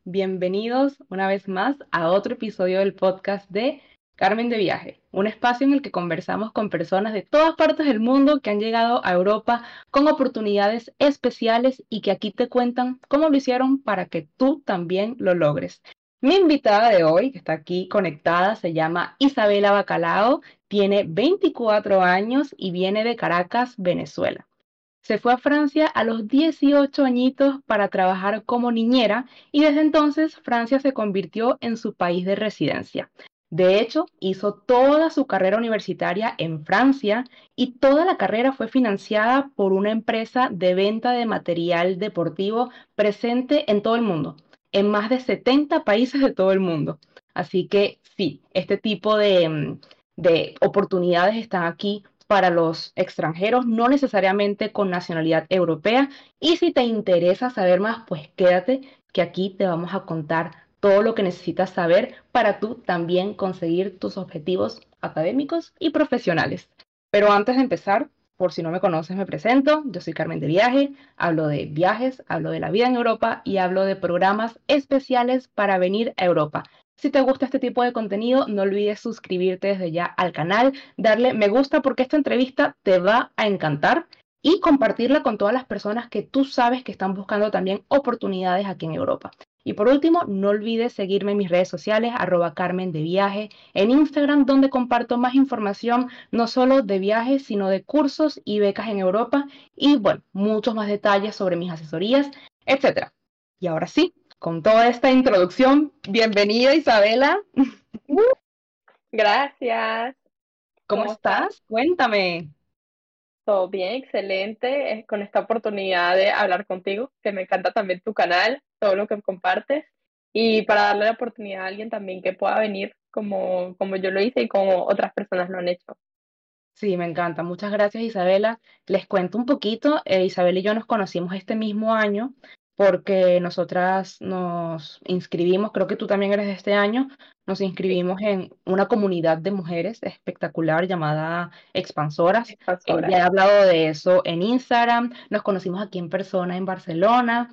Bienvenidos una vez más a otro episodio del podcast de Carmen de Viaje, un espacio en el que conversamos con personas de todas partes del mundo que han llegado a Europa con oportunidades especiales y que aquí te cuentan cómo lo hicieron para que tú también lo logres. Mi invitada de hoy, que está aquí conectada, se llama Isabela Bacalao, tiene 24 años y viene de Caracas, Venezuela. Se fue a Francia a los 18 añitos para trabajar como niñera y desde entonces Francia se convirtió en su país de residencia. De hecho, hizo toda su carrera universitaria en Francia y toda la carrera fue financiada por una empresa de venta de material deportivo presente en todo el mundo, en más de 70 países de todo el mundo. Así que sí, este tipo de oportunidades están aquí para los extranjeros, no necesariamente con nacionalidad europea. Y si te interesa saber más, pues quédate, que aquí te vamos a contar todo lo que necesitas saber para tú también conseguir tus objetivos académicos y profesionales. Pero antes de empezar, por si no me conoces, me presento. Yo soy Carmen de Viaje, hablo de viajes, hablo de la vida en Europa y hablo de programas especiales para venir a Europa. Si te gusta este tipo de contenido, no olvides suscribirte desde ya al canal, darle me gusta porque esta entrevista te va a encantar y compartirla con todas las personas que tú sabes que están buscando también oportunidades aquí en Europa. Y por último, no olvides seguirme en mis redes sociales, @Carmen de Viaje, en Instagram, donde comparto más información, no solo de viajes, sino de cursos y becas en Europa y, bueno, muchos más detalles sobre mis asesorías, etcétera. Y ahora sí, con toda esta introducción, bienvenida Isabela. Uh, Gracias. ¿Cómo ¿Cómo estás? estás? Cuéntame. Todo bien, excelente. Con esta oportunidad de hablar contigo, que me encanta también tu canal, todo lo que compartes, y para darle la oportunidad a alguien también que pueda venir como yo lo hice y como otras personas lo han hecho. Sí, me encanta. Muchas gracias, Isabela. Les cuento un poquito. Isabela y yo nos conocimos este mismo año porque nosotras nos inscribimos, creo que tú también eres de este año, nos Sí, inscribimos en una comunidad de mujeres espectacular llamada Expansoras. Ya expansoras. he hablado de eso en Instagram. Nos conocimos aquí en persona en Barcelona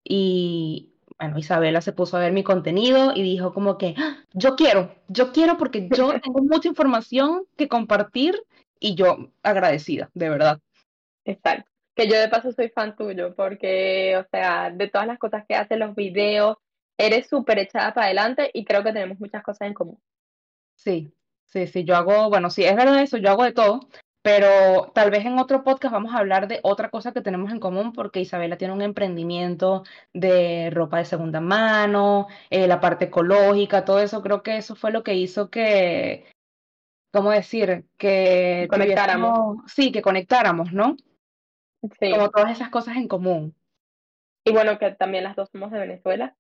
y bueno, Isabela se puso a ver mi contenido y dijo como que "Ah, yo quiero porque yo tengo mucha información que compartir y yo agradecida, de verdad. Exacto. Que yo de paso soy fan tuyo, porque, o sea, de todas las cosas que haces, los videos, eres súper echada para adelante y creo que tenemos muchas cosas en común. Sí, sí, yo hago, bueno, sí, es verdad eso, yo hago de todo, pero tal vez en otro podcast vamos a hablar de otra cosa que tenemos en común porque Isabela tiene un emprendimiento de ropa de segunda mano, la parte ecológica, todo eso, creo que eso fue lo que hizo que, ¿cómo decir? Y Que conectáramos. tuviésemos, sí, que conectáramos, ¿no? Como Sí. todas esas cosas en común. Y bueno, que también las dos somos de Venezuela,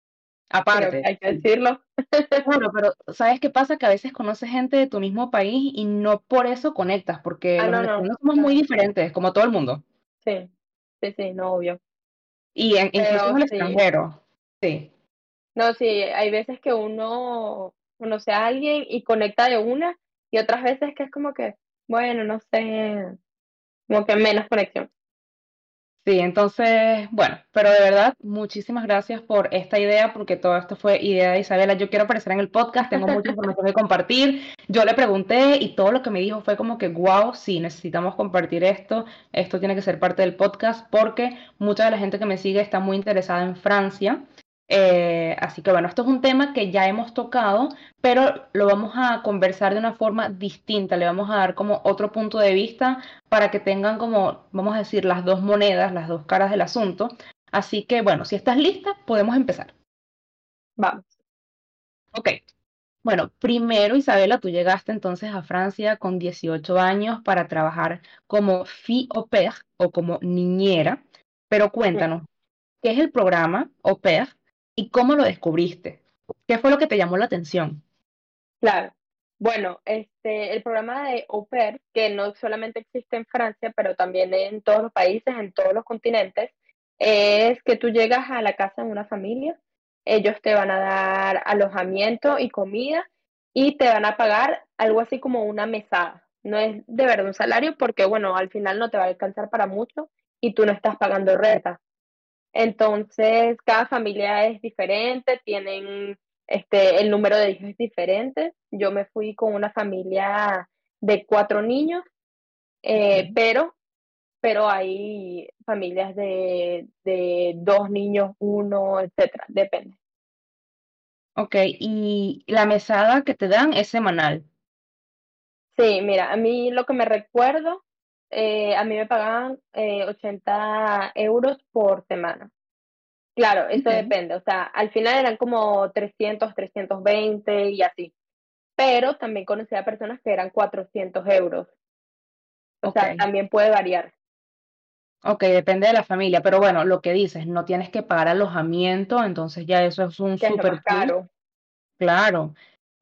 creo que Aparte, hay que sí. decirlo. Claro, pero ¿sabes qué pasa? Que a veces conoces gente de tu mismo país y no por eso conectas, porque Ah, los no, no, venezolanos somos muy claro. diferentes, como todo el mundo, Sí, sí, sí, no, obvio. incluso en Pero el sí, extranjero. Sí, no, sí, hay veces que uno conoce a alguien y conecta de una, y otras veces que es como que, bueno, no sé, como que menos conexión. sí, entonces, bueno, pero de verdad, muchísimas gracias por esta idea, porque todo esto fue idea de Isabela. Yo quiero aparecer en el podcast, tengo mucha información que compartir. Yo le pregunté y todo lo que me dijo fue como que, wow, sí, necesitamos compartir esto tiene que ser parte del podcast, porque mucha de la gente que me sigue está muy interesada en Francia. Así que bueno, esto es un tema que ya hemos tocado, pero lo vamos a conversar de una forma distinta, le vamos a dar como otro punto de vista para que tengan como, vamos a decir, las dos monedas, las dos caras del asunto. Así que bueno, si estás lista, podemos empezar. Vamos. Ok, bueno, primero Isabela, tú llegaste entonces a Francia con 18 años para trabajar como fille au pair o como niñera, pero Mm, cuéntanos, ¿qué es el programa au pair y cómo lo descubriste? ¿Qué fue lo que te llamó la atención? claro. Bueno, el programa de Au Pair, que no solamente existe en Francia, pero también en todos los países, en todos los continentes, es que tú llegas a la casa de una familia, ellos te van a dar alojamiento y comida y te van a pagar algo así como una mesada. No es de verdad un salario porque, bueno, al final no te va a alcanzar para mucho y tú no estás pagando renta. Entonces, cada familia es diferente, tienen el número de hijos es diferente. Yo me fui con una familia de 4 niños, Ok. pero hay familias de 2 niños, uno, etcétera, depende. Ok, y la mesada que te dan es semanal. Sí, mira, a mí lo que me recuerdo, a mí me pagaban 80 euros por semana. Claro, eso Ok. depende, o sea, al final eran como 300, 320 y así, pero también conocí a personas que eran 400 euros, o Ok, sea, también puede variar, ok, depende de la familia, pero bueno, lo que dices, no tienes que pagar alojamiento, entonces ya eso es un que es lo super más plus, caro. claro.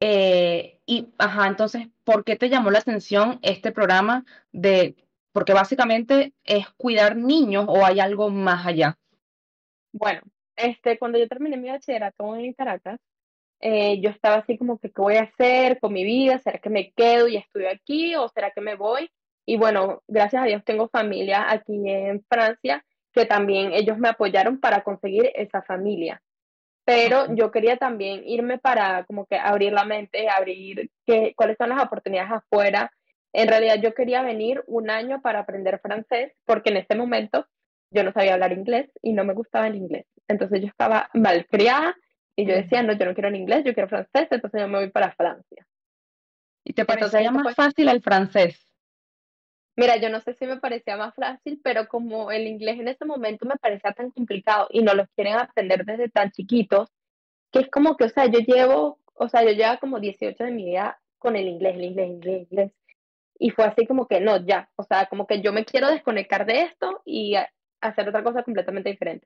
Ajá, entonces, ¿por qué te llamó la atención este programa de, porque básicamente es cuidar niños o hay algo más allá? Bueno, cuando yo terminé mi bachillerato en Caracas, yo estaba así como que, ¿qué voy a hacer con mi vida? ¿Será que me quedo y estudio aquí o será que me voy? Y bueno, gracias a Dios tengo familia aquí en Francia que también ellos me apoyaron para conseguir esa familia. Ok, Pero yo quería también irme para como que abrir la mente, abrir cuáles son las oportunidades afuera. En realidad yo quería venir un año para aprender francés, porque en ese momento yo no sabía hablar inglés y no me gustaba el inglés. Entonces yo estaba malcriada y yo decía, ujú. no, yo no quiero el inglés, yo quiero francés, entonces yo me voy para Francia. ¿Y te Entonces parecía eso más fue, fácil el francés? mira, yo no sé si me parecía más fácil, pero como el inglés en ese momento me parecía tan complicado y no lo quieren aprender desde tan chiquitos, que es como que, o sea, yo llevaba como 18 de mi vida con el inglés, el inglés, el inglés, el inglés. Y fue así como que, no, ya, o sea, como que yo me quiero desconectar de esto y hacer otra cosa completamente diferente.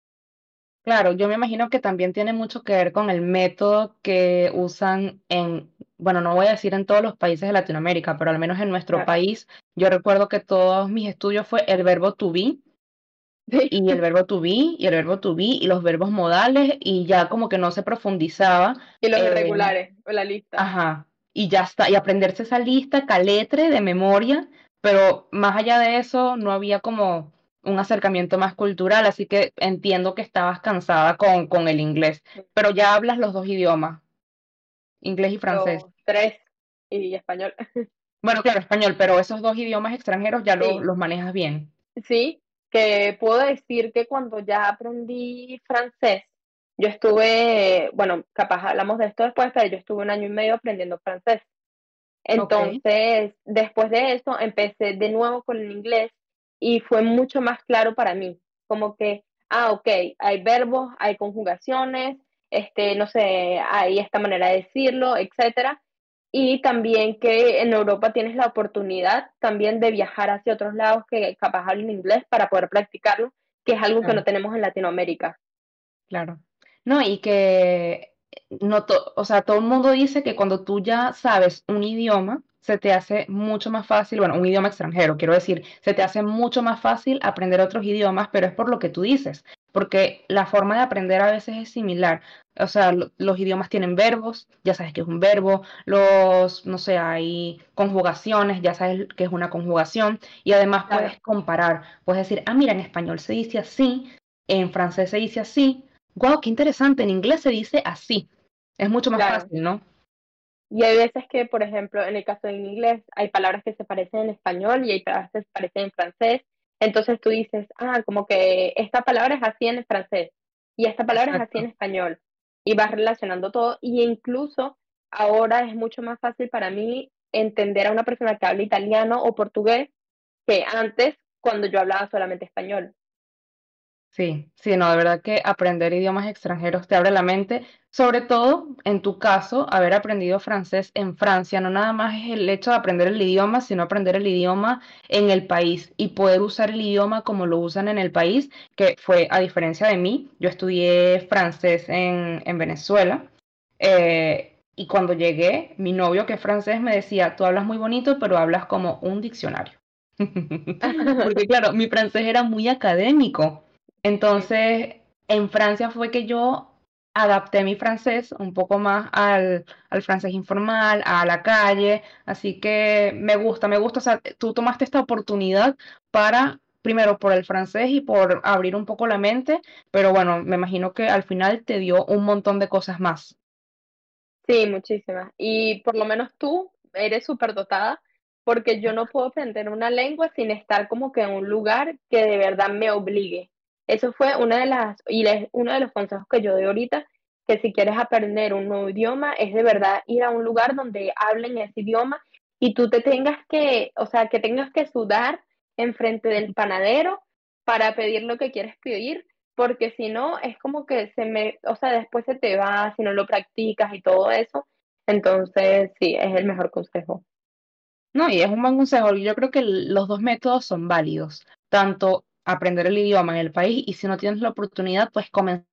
Claro, yo me imagino que también tiene mucho que ver con el método que usan en, bueno, no voy a decir en todos los países de Latinoamérica, pero al menos en nuestro Claro. país, yo recuerdo que todos mis estudios fue el verbo to be Sí. y el verbo to be y el verbo to be y los verbos modales y ya como que no se profundizaba, Y los eh, irregulares, o la lista. ajá, y ya está, y aprenderse esa lista caletre de memoria, pero más allá de eso no había como un acercamiento más cultural, así que entiendo que estabas cansada con el inglés, pero ya hablas los dos idiomas, inglés y francés. Los tres y español. Bueno, claro, español, pero esos dos idiomas extranjeros ya Sí, los manejas bien. sí, que puedo decir que cuando ya aprendí francés, yo estuve, bueno, capaz hablamos de esto después, pero yo estuve un año y medio aprendiendo francés. Ok, Entonces, después de eso, empecé de nuevo con el inglés y fue mucho más claro para mí, como que, ok, hay verbos, hay conjugaciones, no sé, hay esta manera de decirlo, etcétera. Y también que en Europa tienes la oportunidad también de viajar hacia otros lados que capaz hablen inglés para poder practicarlo, que es algo que no claro. tenemos en Latinoamérica. Claro. No, y que no o sea, todo el mundo dice que cuando tú ya sabes un idioma, se te hace mucho más fácil, bueno, un idioma extranjero, quiero decir, se te hace mucho más fácil aprender otros idiomas, pero es por lo que tú dices, porque la forma de aprender a veces es similar. O sea, los idiomas tienen verbos, ya sabes que es un verbo, no sé, hay conjugaciones, ya sabes que es una conjugación, y además Claro, puedes comparar, puedes decir, ah, mira, en español se dice así, en francés se dice así. Wow, qué interesante. En inglés se dice así. Es mucho más claro. fácil, ¿no? Y hay veces que, por ejemplo, en el caso en inglés, hay palabras que se parecen en español y hay palabras que se parecen en francés. Entonces tú dices, como que esta palabra es así en francés y esta palabra es así en Exacto. español. Y vas relacionando todo. Y incluso ahora es mucho más fácil para mí entender a una persona que habla italiano o portugués que antes cuando yo hablaba solamente español. Sí, sí, no, de verdad que aprender idiomas extranjeros te abre la mente, sobre todo en tu caso, haber aprendido francés en Francia, no nada más es el hecho de aprender el idioma, sino aprender el idioma en el país y poder usar el idioma como lo usan en el país, que fue a diferencia de mí, yo estudié francés en Venezuela. Y cuando llegué, mi novio que es francés me decía, tú hablas muy bonito, pero hablas como un diccionario. Porque claro, mi francés era muy académico. Sí, Entonces, en Francia fue que yo adapté mi francés un poco más al francés informal, a la calle. Así que me gusta, me gusta. O sea, tú tomaste esta oportunidad para primero por el francés y por abrir un poco la mente, pero bueno, me imagino que al final te dio un montón de cosas más. Sí, muchísimas. Y por lo menos tú eres súper dotada, porque yo no puedo aprender una lengua sin estar como que en un lugar que de verdad me obligue. Eso fue uno de los consejos que yo doy ahorita, que si quieres aprender un nuevo idioma, es de verdad ir a un lugar donde hablen ese idioma y tú te tengas que, o sea, que tengas que sudar enfrente del panadero para pedir lo que quieres pedir, porque si no, es como que o sea, después se te va si no lo practicas y todo eso. Entonces, sí, es el mejor consejo. No, y es un buen consejo. Yo creo que los dos métodos son válidos, tanto aprender el idioma en el país y si no tienes la oportunidad, pues comenzar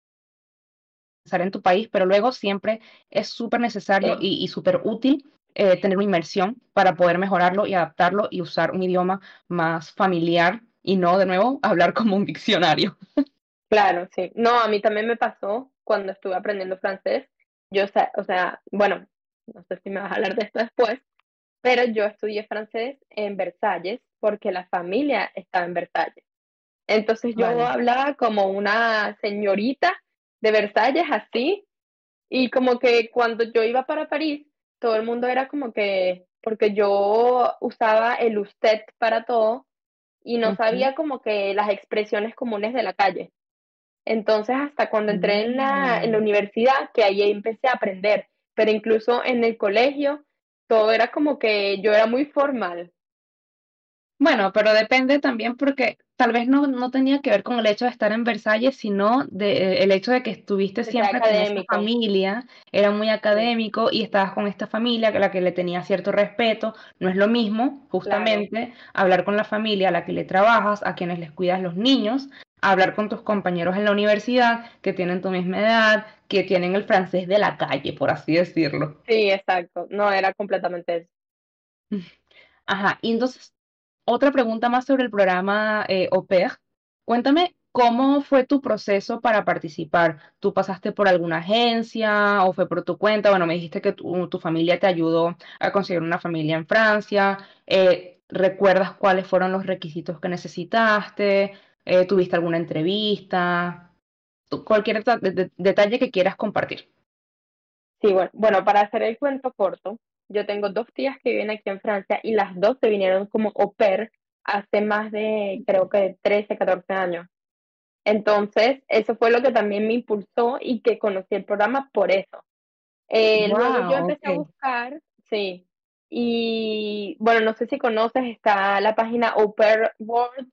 en tu país, pero luego siempre es súper necesario Sí, y súper útil tener una inmersión para poder mejorarlo y adaptarlo y usar un idioma más familiar y no de nuevo hablar como un diccionario. claro, sí. No, a mí también me pasó cuando estuve aprendiendo francés. O sea, bueno, no sé si me vas a hablar de esto después, pero yo estudié francés en Versalles porque la familia estaba en Versalles. Entonces yo Vale. hablaba como una señorita de Versalles así. Y como que cuando yo iba para París, todo el mundo era como que, porque yo usaba el usted para todo y no Ujú. sabía como que las expresiones comunes de la calle. Entonces, hasta cuando entré en la Mm. universidad, que ahí empecé a aprender, pero incluso en el colegio, todo era como que yo era muy formal, Bueno, pero depende también porque tal vez no tenía que ver con el hecho de estar en Versalles, sino el hecho de que estuviste que sea siempre con esa académico. familia, era muy Sí, académico y estabas con esta familia a la que le tenía cierto respeto. No es lo mismo, claro. justamente, hablar con la familia a la que le trabajas, a quienes les cuidas los niños, hablar con tus compañeros en la universidad que tienen tu misma edad, que tienen el francés de la calle, por así decirlo. Sí, exacto. No, era completamente eso. Ajá, y entonces, otra pregunta más sobre el programa Au Pair. Cuéntame cómo fue tu proceso para participar. ¿Tú pasaste por alguna agencia o fue por tu cuenta? Bueno, me dijiste que tu familia te ayudó a conseguir una familia en Francia. ¿Recuerdas cuáles fueron los requisitos que necesitaste? ¿Tuviste alguna entrevista? Cualquier detalle que quieras compartir. Sí, bueno, para hacer el cuento corto, yo tengo dos tías que viven aquí en Francia y las dos se vinieron como au pair hace más de, creo que 13, 14 años. Entonces, eso fue lo que también me impulsó y que conocí el programa por eso. Luego yo Wow, empecé a ok. buscar, sí, y bueno, no sé si conoces, está la página Au Pair World,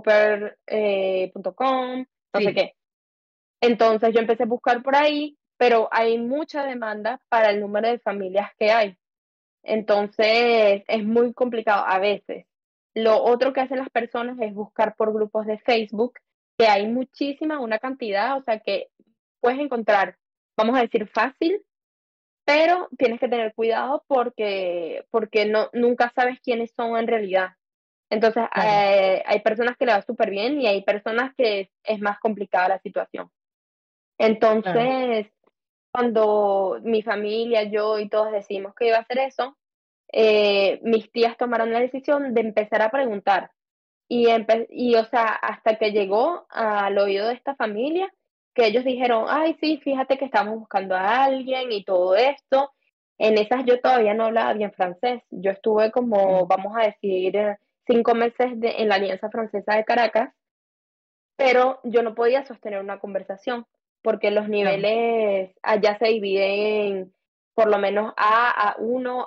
aupair.com, no sé Sí, qué. Entonces yo empecé a buscar por ahí, pero hay mucha demanda para el número de familias que hay. Entonces es muy complicado a veces. Lo otro que hacen las personas es buscar por grupos de Facebook, que hay muchísima, una cantidad, o sea que puedes encontrar, vamos a decir, fácil, pero tienes que tener cuidado porque no, nunca sabes quiénes son en realidad. Entonces claro, hay personas que le va súper bien y hay personas que es más complicada la situación. claro. Entonces, cuando mi familia, yo y todos decidimos que iba a hacer eso, mis tías tomaron la decisión de empezar a preguntar. Y, o sea, hasta que llegó al oído de esta familia, que ellos dijeron, ay, sí, fíjate que estamos buscando a alguien y todo esto. En esas yo todavía no hablaba bien francés. Yo estuve como, Mm. vamos a decir, 5 meses en la Alianza Francesa de Caracas, pero yo no podía sostener una conversación porque los Claro. niveles allá se dividen por lo menos A1,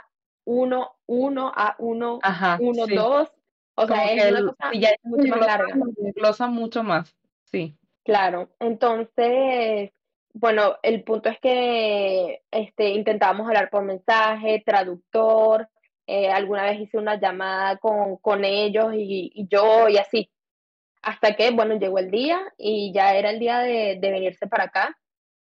A1, A1, Ajá, uno sí. 2, o sea, Como es que una cosa si ya mucho más desglosan, larga. lo desglosan mucho más. Sí, Claro, entonces, bueno, el punto es que intentábamos hablar por mensaje, traductor, alguna vez hice una llamada con ellos y yo y así. Hasta que, bueno, llegó el día y ya era el día de venirse para acá.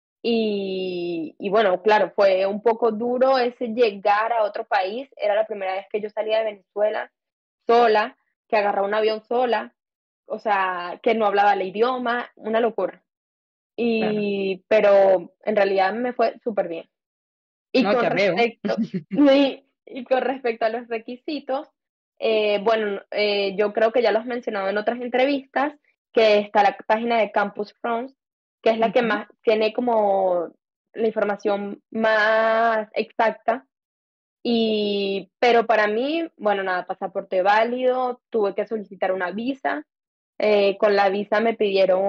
Y bueno, claro, fue un poco duro ese llegar a otro país. Era la primera vez que yo salía de Venezuela sola, que agarraba un avión sola, o sea, que no hablaba el idioma, una locura. claro. Pero en realidad me fue súper bien. Y No, con ya veo. respecto, y con respecto a los requisitos, Bueno, yo creo que ya lo has mencionado en otras entrevistas, que está la página de Campus France, que es la que Ujú. más tiene como la información más exacta. Pero para mí, bueno, nada, pasaporte válido, tuve que solicitar una visa. Con la visa me pidieron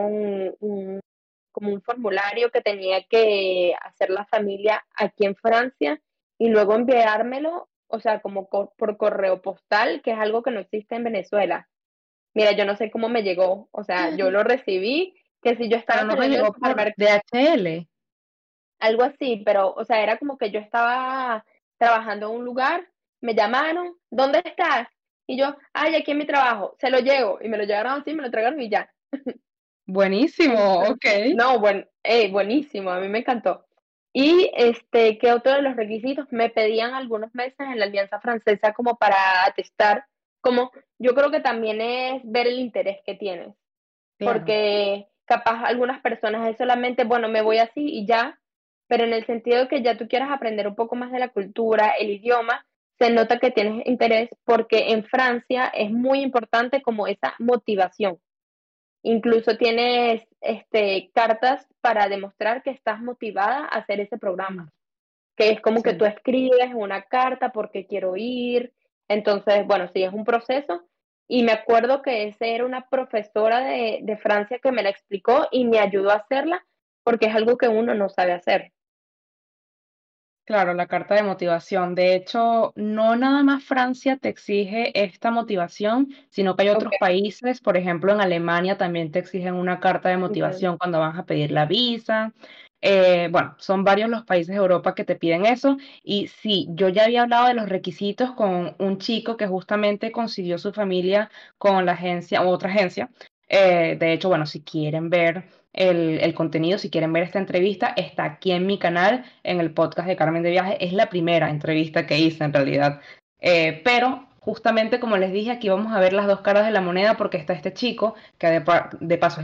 como un formulario que tenía que hacer la familia aquí en Francia y luego enviármelo, o sea, como por correo postal, que es algo que no existe en Venezuela. Mira, yo no sé cómo me llegó, o sea, yo lo recibí, que si yo Pero estaba no te saliendo del llegó por supermercado, DHL. algo así, pero, o sea, era como que yo estaba trabajando en un lugar, me llamaron, ¿dónde estás? Y yo, ay, aquí en mi trabajo, se lo llevo, y me lo llevaron así, me lo entregaron y ya. Buenísimo, ok. Entonces, no, bueno, buenísimo, a mí me encantó. Y ¿qué otro de los requisitos? Me pedían algunos meses en la Alianza Francesa como para atestar, como yo creo que también es ver el interés que tienes, Claro. porque capaz algunas personas es solamente, bueno, me voy así y ya, pero en el sentido de que ya tú quieras aprender un poco más de la cultura, el idioma, se nota que tienes interés porque en Francia es muy importante como esa motivación. Incluso tienes cartas para demostrar que estás motivada a hacer ese programa, Mm, que es como que tú sí. escribes una carta porque quiero ir. Entonces, bueno, sí, es un proceso. Y me acuerdo que esa era una profesora de Francia que me la explicó y me ayudó a hacerla porque es algo que uno no sabe hacer. Claro, la carta de motivación. De hecho, no nada más Francia te exige esta motivación, sino que hay Ok, otros países, por ejemplo, en Alemania también te exigen una carta de ok, motivación cuando vas a pedir la visa. Bueno, son varios los países de Europa que te piden eso. Y sí, yo ya había hablado de los requisitos con un chico que justamente consiguió su familia con la agencia, o otra agencia. De hecho, bueno, si quieren ver el contenido, si quieren ver esta entrevista, está aquí en mi canal, en el podcast de Carmen de Viaje. Es la primera entrevista que hice en realidad. Pero justamente como les dije, aquí vamos a ver las dos caras de la moneda porque está este chico, que de paso es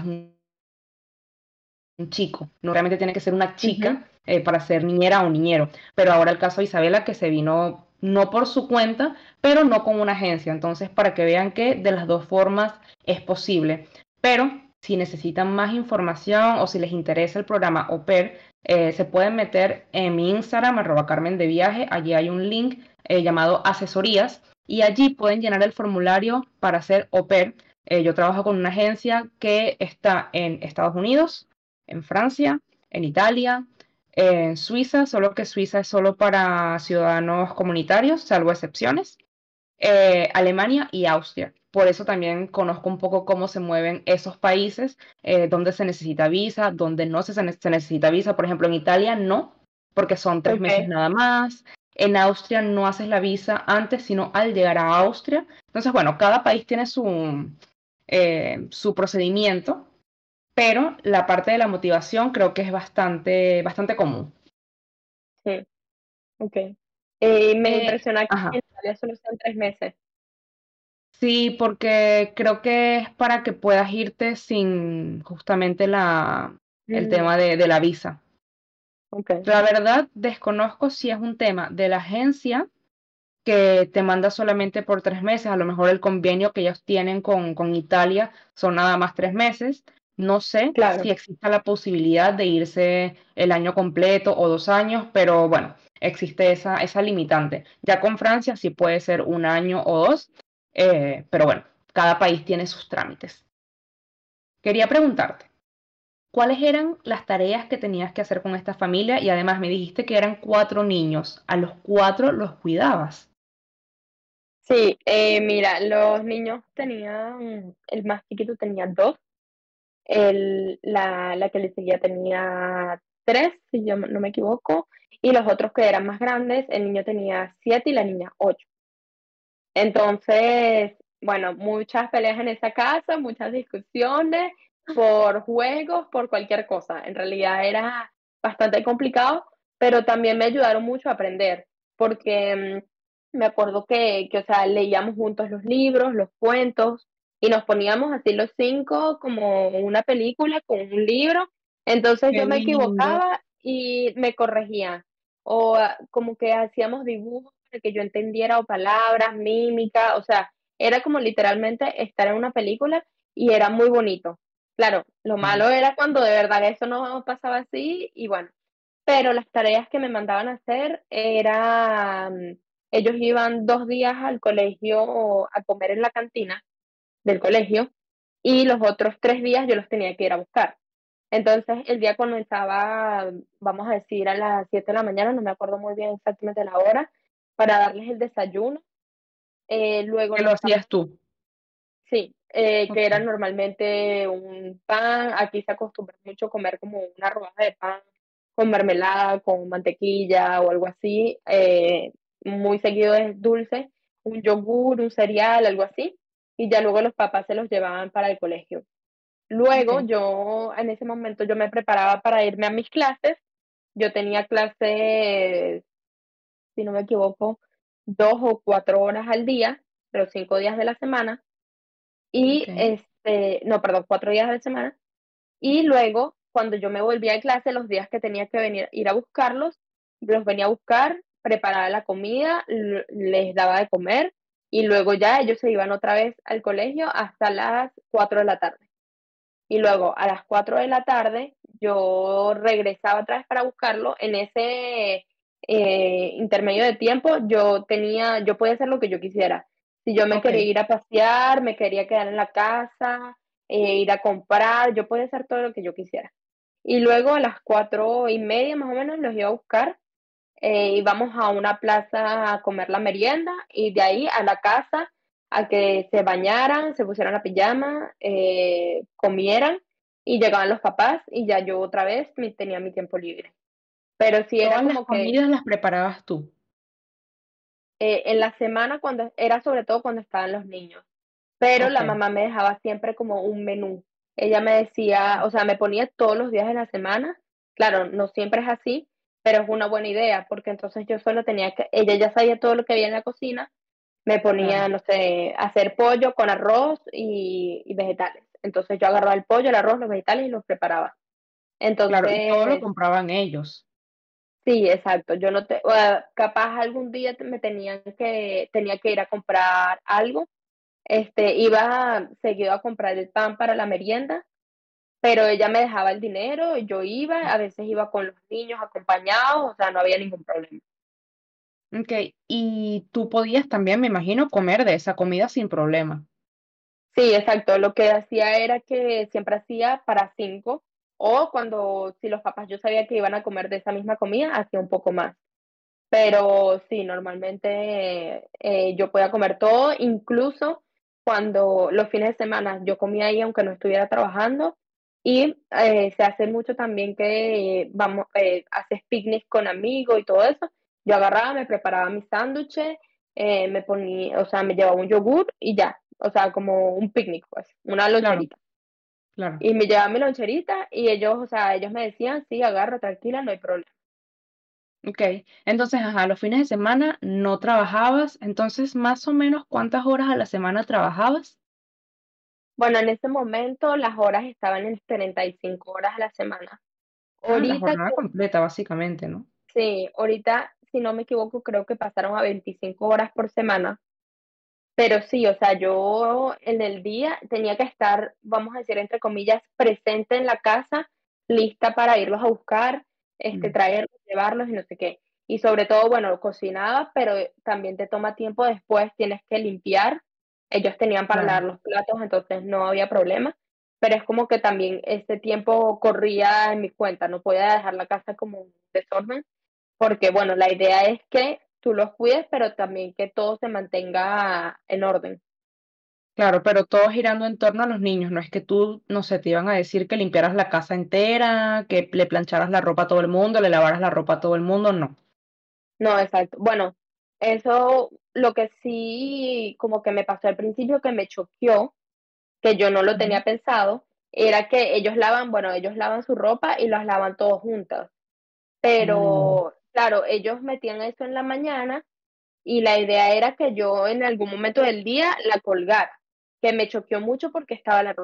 un chico, no realmente tiene que ser una ujú, chica para ser niñera o niñero. Pero ahora el caso de Isabela que se vino no por su cuenta, pero no con una agencia. Entonces, para que vean que de las dos formas es posible. Pero si necesitan más información o si les interesa el programa Au Pair, se pueden meter en mi Instagram, @Carmen de Viaje. Allí hay un link llamado Asesorías y allí pueden llenar el formulario para ser Au Pair. Yo trabajo con una agencia que está en Estados Unidos, en Francia, en Italia, en Suiza, solo que Suiza es solo para ciudadanos comunitarios, salvo excepciones, Alemania y Austria. Por eso también conozco un poco cómo se mueven esos países, donde se necesita visa, donde no se necesita visa. Por ejemplo, en Italia no, porque son 3 meses ok, nada más. En Austria no haces la visa antes, sino al llegar a Austria. Entonces, bueno, cada país tiene su procedimiento, pero la parte de la motivación creo que es bastante común. sí, ok. Me impresiona que Ajá. en Italia solo sean 3 meses. Sí, porque creo que es para que puedas irte sin justamente el Mm, tema de la visa. ok, La verdad, desconozco si es un tema de la agencia que te manda solamente por 3 meses. A lo mejor el convenio que ellos tienen con Italia son nada más 3 meses. No sé si claro. existe la posibilidad de irse el año completo o 2 años, pero bueno, existe esa limitante. Ya con Francia sí puede ser un año o dos, pero bueno, cada país tiene sus trámites. Quería preguntarte, ¿cuáles eran las tareas que tenías que hacer con esta familia? Y además me dijiste que eran 4 niños. ¿A los 4 los cuidabas? Sí, mira, los niños tenían, el más chiquito tenía 2, la que le seguía tenía 3, si yo no me equivoco, y los otros que eran más grandes, el niño tenía 7 y la niña 8. Entonces, bueno, muchas peleas en esa casa, muchas discusiones por juegos, por cualquier cosa. En realidad era bastante complicado, pero también me ayudaron mucho a aprender, porque me acuerdo o sea, leíamos juntos los libros, los cuentos, y nos poníamos así los 5 como una película con un libro. Entonces Qué yo me lindo. equivocaba y me corregía, o como que hacíamos dibujos para que yo entendiera o palabras, mímica, o sea, era como literalmente estar en una película y era muy bonito. Claro, lo Mm. malo era cuando de verdad eso no pasaba así y bueno, pero las tareas que me mandaban a hacer era, ellos iban 2 días al colegio a comer en la cantina del colegio y los otros 3 días yo los tenía que ir a buscar. Entonces el día comenzaba, vamos a decir, a las 7 de la mañana, no me acuerdo muy bien exactamente la hora, para darles el desayuno. Luego Que lo los hacías papás, tú. sí, que Ok, era normalmente un pan, aquí se acostumbra mucho comer como una rodaja de pan con mermelada, con mantequilla o algo así, muy seguido es dulce, un yogur, un cereal, algo así, y ya luego los papás se los llevaban para el colegio. Luego ok, yo, en ese momento yo me preparaba para irme a mis clases, yo tenía clases, si no me equivoco, 2 o 4 horas al día, los 5 días de la semana, y ok. no, perdón, 4 días de la semana, y luego cuando yo me volvía de clase, los días que tenía que venir, ir a buscarlos, los venía a buscar, preparaba la comida, les daba de comer, y luego ya ellos se iban otra vez al colegio hasta las 4 de la tarde. Y luego a las 4 de la tarde yo regresaba otra vez para buscarlo. En ese intermedio de tiempo yo podía hacer lo que yo quisiera. Si yo me Ok. quería ir a pasear, me quería quedar en la casa, ir a comprar, yo podía hacer todo lo que yo quisiera. Y luego a las 4:30 más o menos los iba a buscar, íbamos a una plaza a comer la merienda y de ahí a la casa a que se bañaran, se pusieran la pijama, comieran y llegaban los papás y ya yo otra vez tenía mi tiempo libre. Pero sí era Todas las como que comidas las preparabas tú. en la semana cuando era sobre todo cuando estaban los niños, pero Ok. la mamá me dejaba siempre como un menú. Ella me decía, o sea, me ponía todos los días de la semana. Claro, no siempre es así, pero es una buena idea, porque entonces yo solo tenía que, ella ya sabía todo lo que había en la cocina, me Claro, ponía, no sé, a hacer pollo con arroz y vegetales. Entonces yo agarraba el pollo, el arroz, los vegetales y los preparaba. claro, y todo lo Entonces, compraban ellos. sí, exacto. Yo no te, capaz algún día tenía que ir a comprar algo, iba seguido a comprar el pan para la merienda, pero ella me dejaba el dinero y yo iba, a veces iba con los niños acompañados, o sea, no había ningún problema. Ok, y tú podías también, me imagino, comer de esa comida sin problema. Sí, exacto. Lo que hacía era que siempre hacía para 5, o cuando, si los papás yo sabía que iban a comer de esa misma comida, hacía un poco más. Pero sí, normalmente yo podía comer todo, incluso cuando los fines de semana yo comía ahí aunque no estuviera trabajando. Y se hace mucho también que vamos, haces picnic con amigos y todo eso. Yo agarraba, me preparaba mis sándwiches, me ponía, o sea, me llevaba un yogur y ya, o sea, como un picnic, pues, una Claro, loncherita. claro. Y me llevaba mi loncherita y ellos, o sea, ellos me decían, sí, agarra, tranquila, no hay problema. Ok, entonces, ajá, los fines de semana no trabajabas, entonces, más o menos, ¿cuántas horas a la semana trabajabas? Bueno, en ese momento las horas estaban en 35 horas a la semana. Ah, la Ahorita, jornada completa, básicamente, ¿no? sí, ahorita, si no me equivoco, creo que pasaron a 25 horas por semana. Pero sí, o sea, yo en el día tenía que estar, vamos a decir, entre comillas, presente en la casa, lista para irlos a buscar, Mm, traerlos, llevarlos y no sé qué. Y sobre todo, bueno, cocinaba, pero también te toma tiempo después, tienes que limpiar. Ellos tenían para claro. lavar los platos, entonces no había problema. Pero es como que también ese tiempo corría en mi cuenta, no podía dejar la casa como un desorden porque bueno, la idea es que tú los cuides, pero también que todo se mantenga en orden. Claro, pero todo girando en torno a los niños, no es que tú, no sé, te iban a decir que limpiaras la casa entera, que le plancharas la ropa a todo el mundo, le lavaras la ropa a todo el mundo, no. No, exacto. Bueno, eso lo que sí como que me pasó al principio que me choqueó, que yo no lo Ujú. tenía pensado, era que ellos lavan, bueno, ellos lavan su ropa y las lavan todos juntas. Mm, Pero claro, ellos metían eso en la mañana y la idea era que yo en algún momento del día la colgara, que me choqueó mucho porque estaba la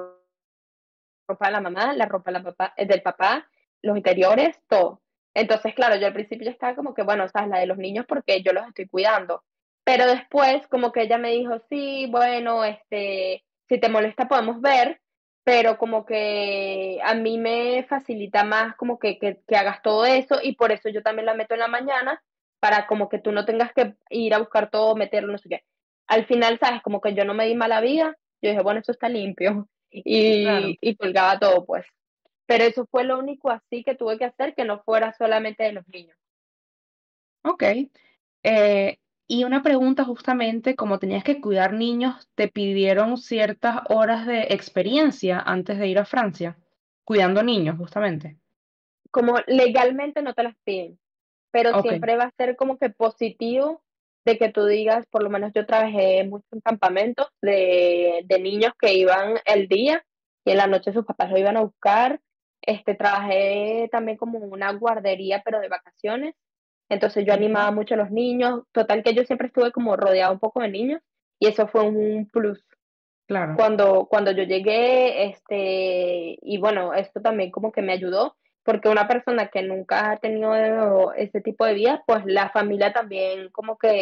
ropa de la mamá, la ropa de del papá, los interiores, todo. Entonces, claro, yo al principio ya estaba como que, bueno, o sea, la de los niños porque yo los estoy cuidando. Pero después como que ella me dijo, sí, bueno, si te molesta podemos ver, pero como que a mí me facilita más como que hagas todo eso y por eso yo también la meto en la mañana para como que tú no tengas que ir a buscar todo, meterlo, no sé qué. Al final, sabes, como que yo no me di mala vida, yo dije, bueno, eso está limpio Claro, y colgaba todo pues. Pero eso fue lo único así que tuve que hacer que no fuera solamente de los niños. ok. Eh, y una pregunta justamente, como tenías que cuidar niños, ¿te pidieron ciertas horas de experiencia antes de ir a Francia? Cuidando niños, justamente. Como legalmente no te las piden, pero Ok, siempre va a ser como que positivo de que tú digas, por lo menos yo trabajé mucho en campamentos de niños que iban el día y en la noche sus papás lo iban a buscar. Trabajé también como en una guardería, pero de vacaciones. Entonces yo animaba ok, mucho a los niños. Total que yo siempre estuve como rodeada un poco de niños y eso fue un plus. claro. Cuando yo llegué, y bueno, esto también como que me ayudó, porque una persona que nunca ha tenido este tipo de vida, pues la familia también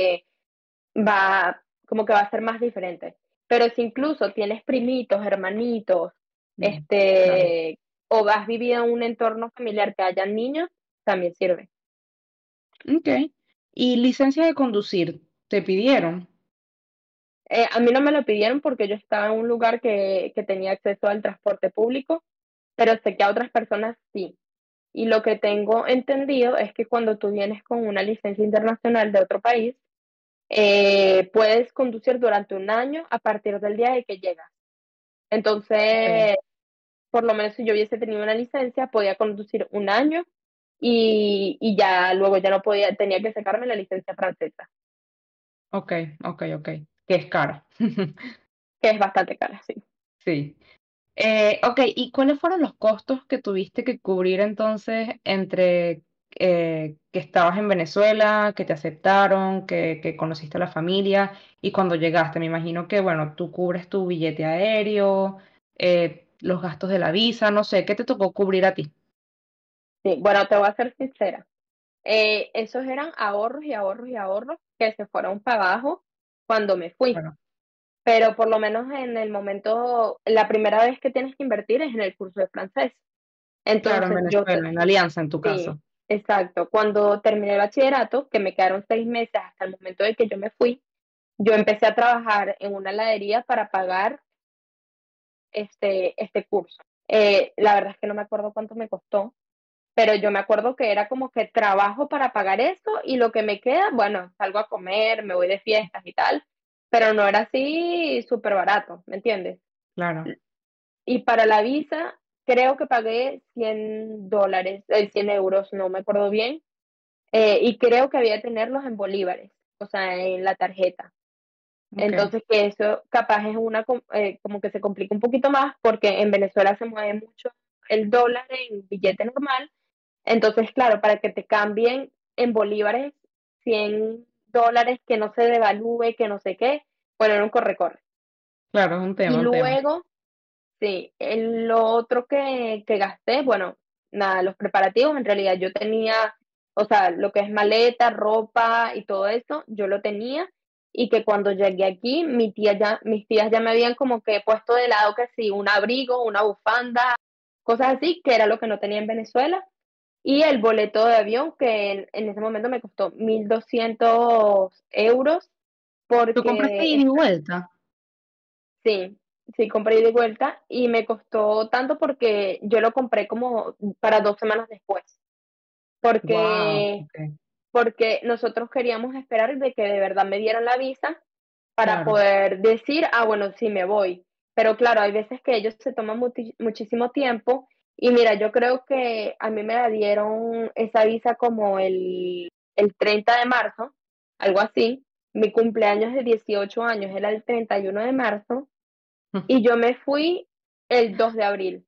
como que va a ser más diferente. Pero si incluso tienes primitos, hermanitos, Mm, claro. o has vivido en un entorno familiar que hayan niños, también sirve. Ok. ¿Y licencia de conducir? ¿Te pidieron? A mí no me lo pidieron porque yo estaba en un lugar que tenía acceso al transporte público, pero sé que a otras personas sí. Y lo que tengo entendido es que cuando tú vienes con una licencia internacional de otro país, puedes conducir durante un año a partir del día de que llegas. Ok, Entonces, por lo menos si yo hubiese tenido una licencia, podía conducir un año y ya luego ya no podía, tenía que sacarme la licencia francesa, ok, ok. Que es cara. que es bastante cara, sí. Sí. Ok, ¿y cuáles fueron los costos que tuviste que cubrir entonces entre que estabas en Venezuela, que te aceptaron, que conociste a la familia y cuando llegaste? Me imagino que, bueno, tú cubres tu billete aéreo, los gastos de la visa, no sé, ¿qué te tocó cubrir a ti? Sí, bueno, te voy a ser sincera. Esos eran ahorros y ahorros y ahorros que se fueron para abajo cuando me fui. Bueno, Pero por lo menos en el momento, la primera vez que tienes que invertir es en el curso de francés. claro, en Entonces, Venezuela, en la Alianza en tu sí, caso. exacto. Cuando terminé el bachillerato, que me quedaron 6 meses hasta el momento de que yo me fui, yo empecé a trabajar en una heladería para pagar este curso. La verdad es que no me acuerdo cuánto me costó, pero yo me acuerdo que era como que trabajo para pagar eso y lo que me queda, bueno, salgo a comer, me voy de fiestas y tal, pero no era así súper barato, ¿me entiendes? Claro, Y para la visa, creo que pagué $100, 100 euros, no me acuerdo bien, y creo que había que tenerlos en bolívares, o sea, en la tarjeta. ok, Entonces, que eso capaz es como que se complica un poquito más porque en Venezuela se mueve mucho el dólar en billete normal. Entonces, claro, para que te cambien en bolívares, $100 que no se devalúe, que no sé qué, bueno, era un corre-corre. claro, es Y un tema. luego, sí, lo otro que gasté, bueno, nada, los preparativos, en realidad yo tenía, o sea, lo que es maleta, ropa y todo eso, yo lo tenía, y que cuando llegué aquí, mis tías ya me habían como que puesto de lado que sí, un abrigo, una bufanda, cosas así, que era lo que no tenía en Venezuela, y el boleto de avión, que en ese momento me costó 1.200 euros, ¿Tú compraste porque ida y vuelta? sí, sí, compré ida y vuelta y me costó tanto porque yo lo compré como para 2 semanas después, Wow, porque, ok, porque nosotros queríamos esperar de que de verdad me dieran la visa para claro, poder decir, ah, bueno, sí me voy. Pero claro, hay veces que ellos se toman muchísimo tiempo y mira, yo creo que a mí me la dieron esa visa como el 30 de marzo, algo así. Mi cumpleaños de 18 años era el 31 de marzo y yo me fui el 2 de abril.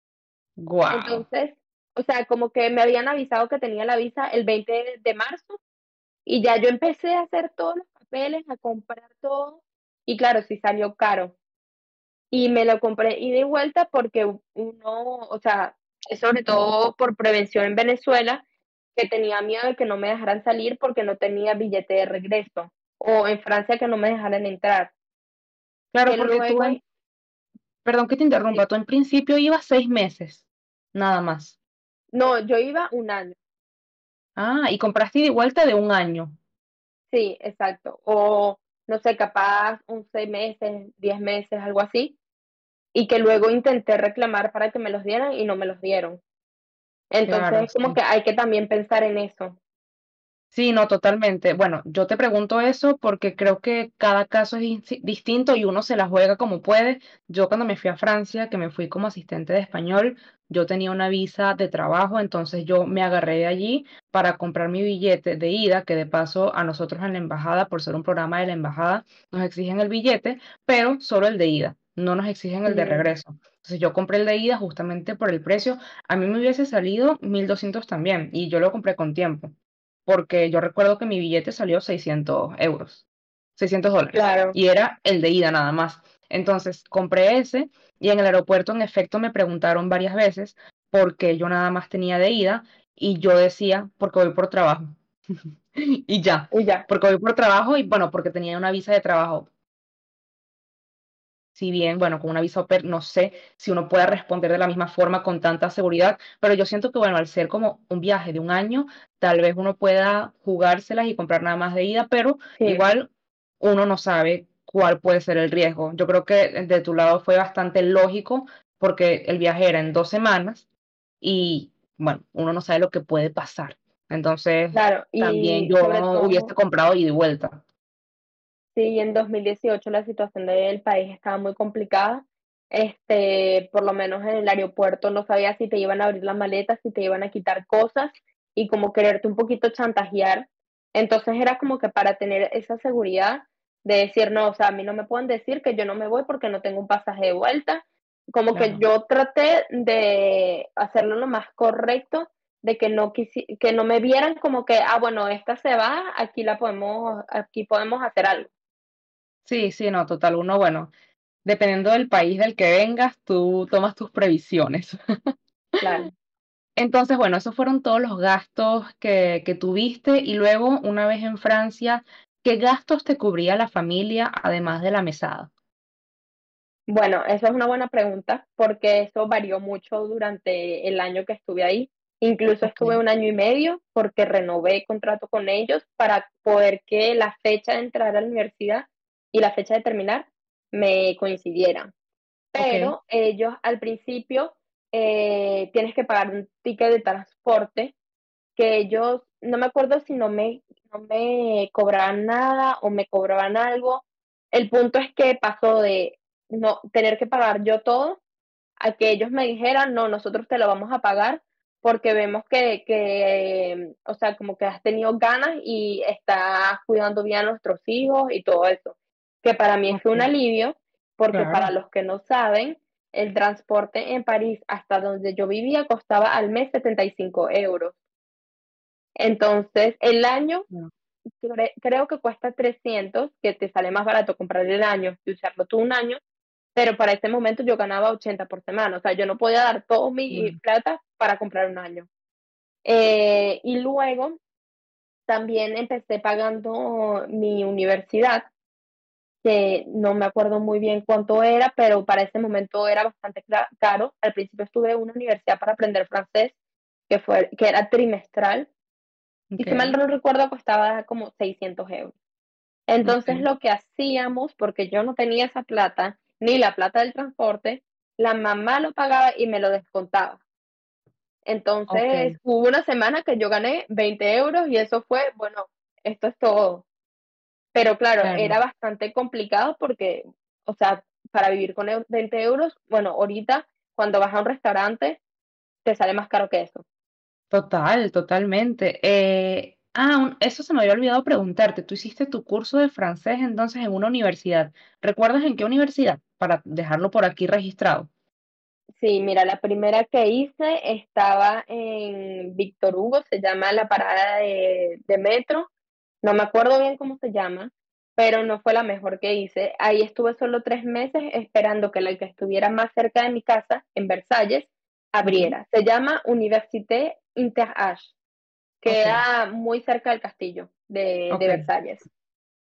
wow, Entonces, o sea, como que me habían avisado que tenía la visa el 20 de marzo y ya yo empecé a hacer todos los papeles, a comprar todo y claro, sí salió caro. Y me lo compré ida y vuelta porque uno, o sea, sobre todo por prevención en Venezuela, que tenía miedo de que no me dejaran salir porque no tenía billete de regreso o en Francia que no me dejaran entrar. Claro, Que porque luego, perdón que te sí, interrumpa, tú en principio ibas 6 meses, nada más. no, yo iba un año, Ah, y compraste ida y vuelta de un año. sí, exacto. O no sé, capaz un 6 meses, 10 meses, algo así. Y que luego intenté reclamar para que me los dieran y no me los dieron. Claro, Entonces, como sí. que hay que también pensar en eso. Sí, no, totalmente. Bueno, yo te pregunto eso porque creo que cada caso es distinto y uno se la juega como puede. Yo cuando me fui a Francia, que me fui como asistente de español, yo tenía una visa de trabajo, entonces yo me agarré de allí para comprar mi billete de ida, que de paso a nosotros en la embajada, por ser un programa de la embajada, nos exigen el billete, pero solo el de ida, no nos exigen el de Mm, regreso. Entonces yo compré el de ida justamente por el precio. A mí me hubiese salido 1.200 también y yo lo compré con tiempo porque yo recuerdo que mi billete salió 600 euros, $600, claro, y era el de ida nada más. Entonces compré ese y en el aeropuerto en efecto me preguntaron varias veces por qué yo nada más tenía de ida y yo decía porque voy por trabajo y ya, y ya, porque voy por trabajo y bueno, porque tenía una visa de trabajo. Si bien, bueno, con una visa au pair no sé si uno puede responder de la misma forma con tanta seguridad, pero yo siento que, bueno, al ser como un viaje de un año, tal vez uno pueda jugárselas y comprar nada más de ida, pero sí, igual uno no sabe cuál puede ser el riesgo. Yo creo que de tu lado fue bastante lógico porque el viaje era en 2 semanas y, bueno, uno no sabe lo que puede pasar. Entonces, claro. también Y yo sobre hubiese todo, comprado ida y vuelta. sí, en 2018 la situación del país estaba muy complicada. Por lo menos en el aeropuerto no sabía si te iban a abrir las maletas, si te iban a quitar cosas y como quererte un poquito chantajear. Entonces era como que para tener esa seguridad de decir, no, o sea, a mí no me pueden decir que yo no me voy porque no tengo un pasaje de vuelta. Como que Claro. yo traté de hacerlo lo más correcto, de que no me vieran como que, ah, bueno, esta se va, aquí podemos hacer algo. Sí, sí, no, total, uno, bueno. Dependiendo del país del que vengas, tú tomas tus previsiones. Claro. Entonces, bueno, esos fueron todos los gastos que tuviste y luego, una vez en Francia, ¿qué gastos te cubría la familia además de la mesada? Bueno, eso es una buena pregunta porque eso varió mucho durante el año que estuve ahí. Incluso Ok, estuve un año y medio porque renové contrato con ellos para poder que la fecha de entrar a la universidad y la fecha de terminar me coincidieran. ok, Pero ellos al principio tienes que pagar un ticket de transporte que ellos, no me acuerdo si no me cobraban nada o me cobraban algo. El punto es que pasó de no tener que pagar yo todo a que ellos me dijeran, no, nosotros te lo vamos a pagar porque vemos o sea, como que has tenido ganas y estás cuidando bien a nuestros hijos y todo eso. Que para mí fue un ok, alivio, porque para claro. los que no saben, el transporte en París hasta donde yo vivía costaba al mes 75 euros. Entonces, el año No. creo que cuesta 300, que te sale más barato comprar el año y usarlo tú un año, pero para ese momento yo ganaba 80 por semana, o sea, yo no podía dar todo mi No. plata para comprar un año. Y luego también empecé pagando mi universidad, que no me acuerdo muy bien cuánto era, pero para ese momento era bastante caro. Al principio estuve en una universidad para aprender francés, que era trimestral, y Ok, si mal no recuerdo costaba como 600 euros. Entonces ok, lo que hacíamos, porque yo no tenía esa plata, ni la plata del transporte, la mamá lo pagaba y me lo descontaba. ok, Entonces hubo una semana que yo gané 20 euros y eso fue, bueno, esto es todo. Pero claro, claro. era bastante complicado porque, o sea, para vivir con 20 euros, bueno, ahorita cuando vas a un restaurante te sale más caro que eso. Total, totalmente. Eso se me había olvidado preguntarte. Tú hiciste tu curso de francés entonces en una universidad. ¿Recuerdas en qué universidad? Para dejarlo por aquí registrado. Sí, mira, la primera que hice estaba en Víctor Hugo, se llama la parada de metro. No me acuerdo bien cómo se llama, pero no fue la mejor que hice. Ahí estuve solo 3 meses esperando que la que estuviera más cerca de mi casa, en Versalles, Ok, abriera. Se llama Université Interage. ok, Queda muy cerca del castillo de ok. Versalles.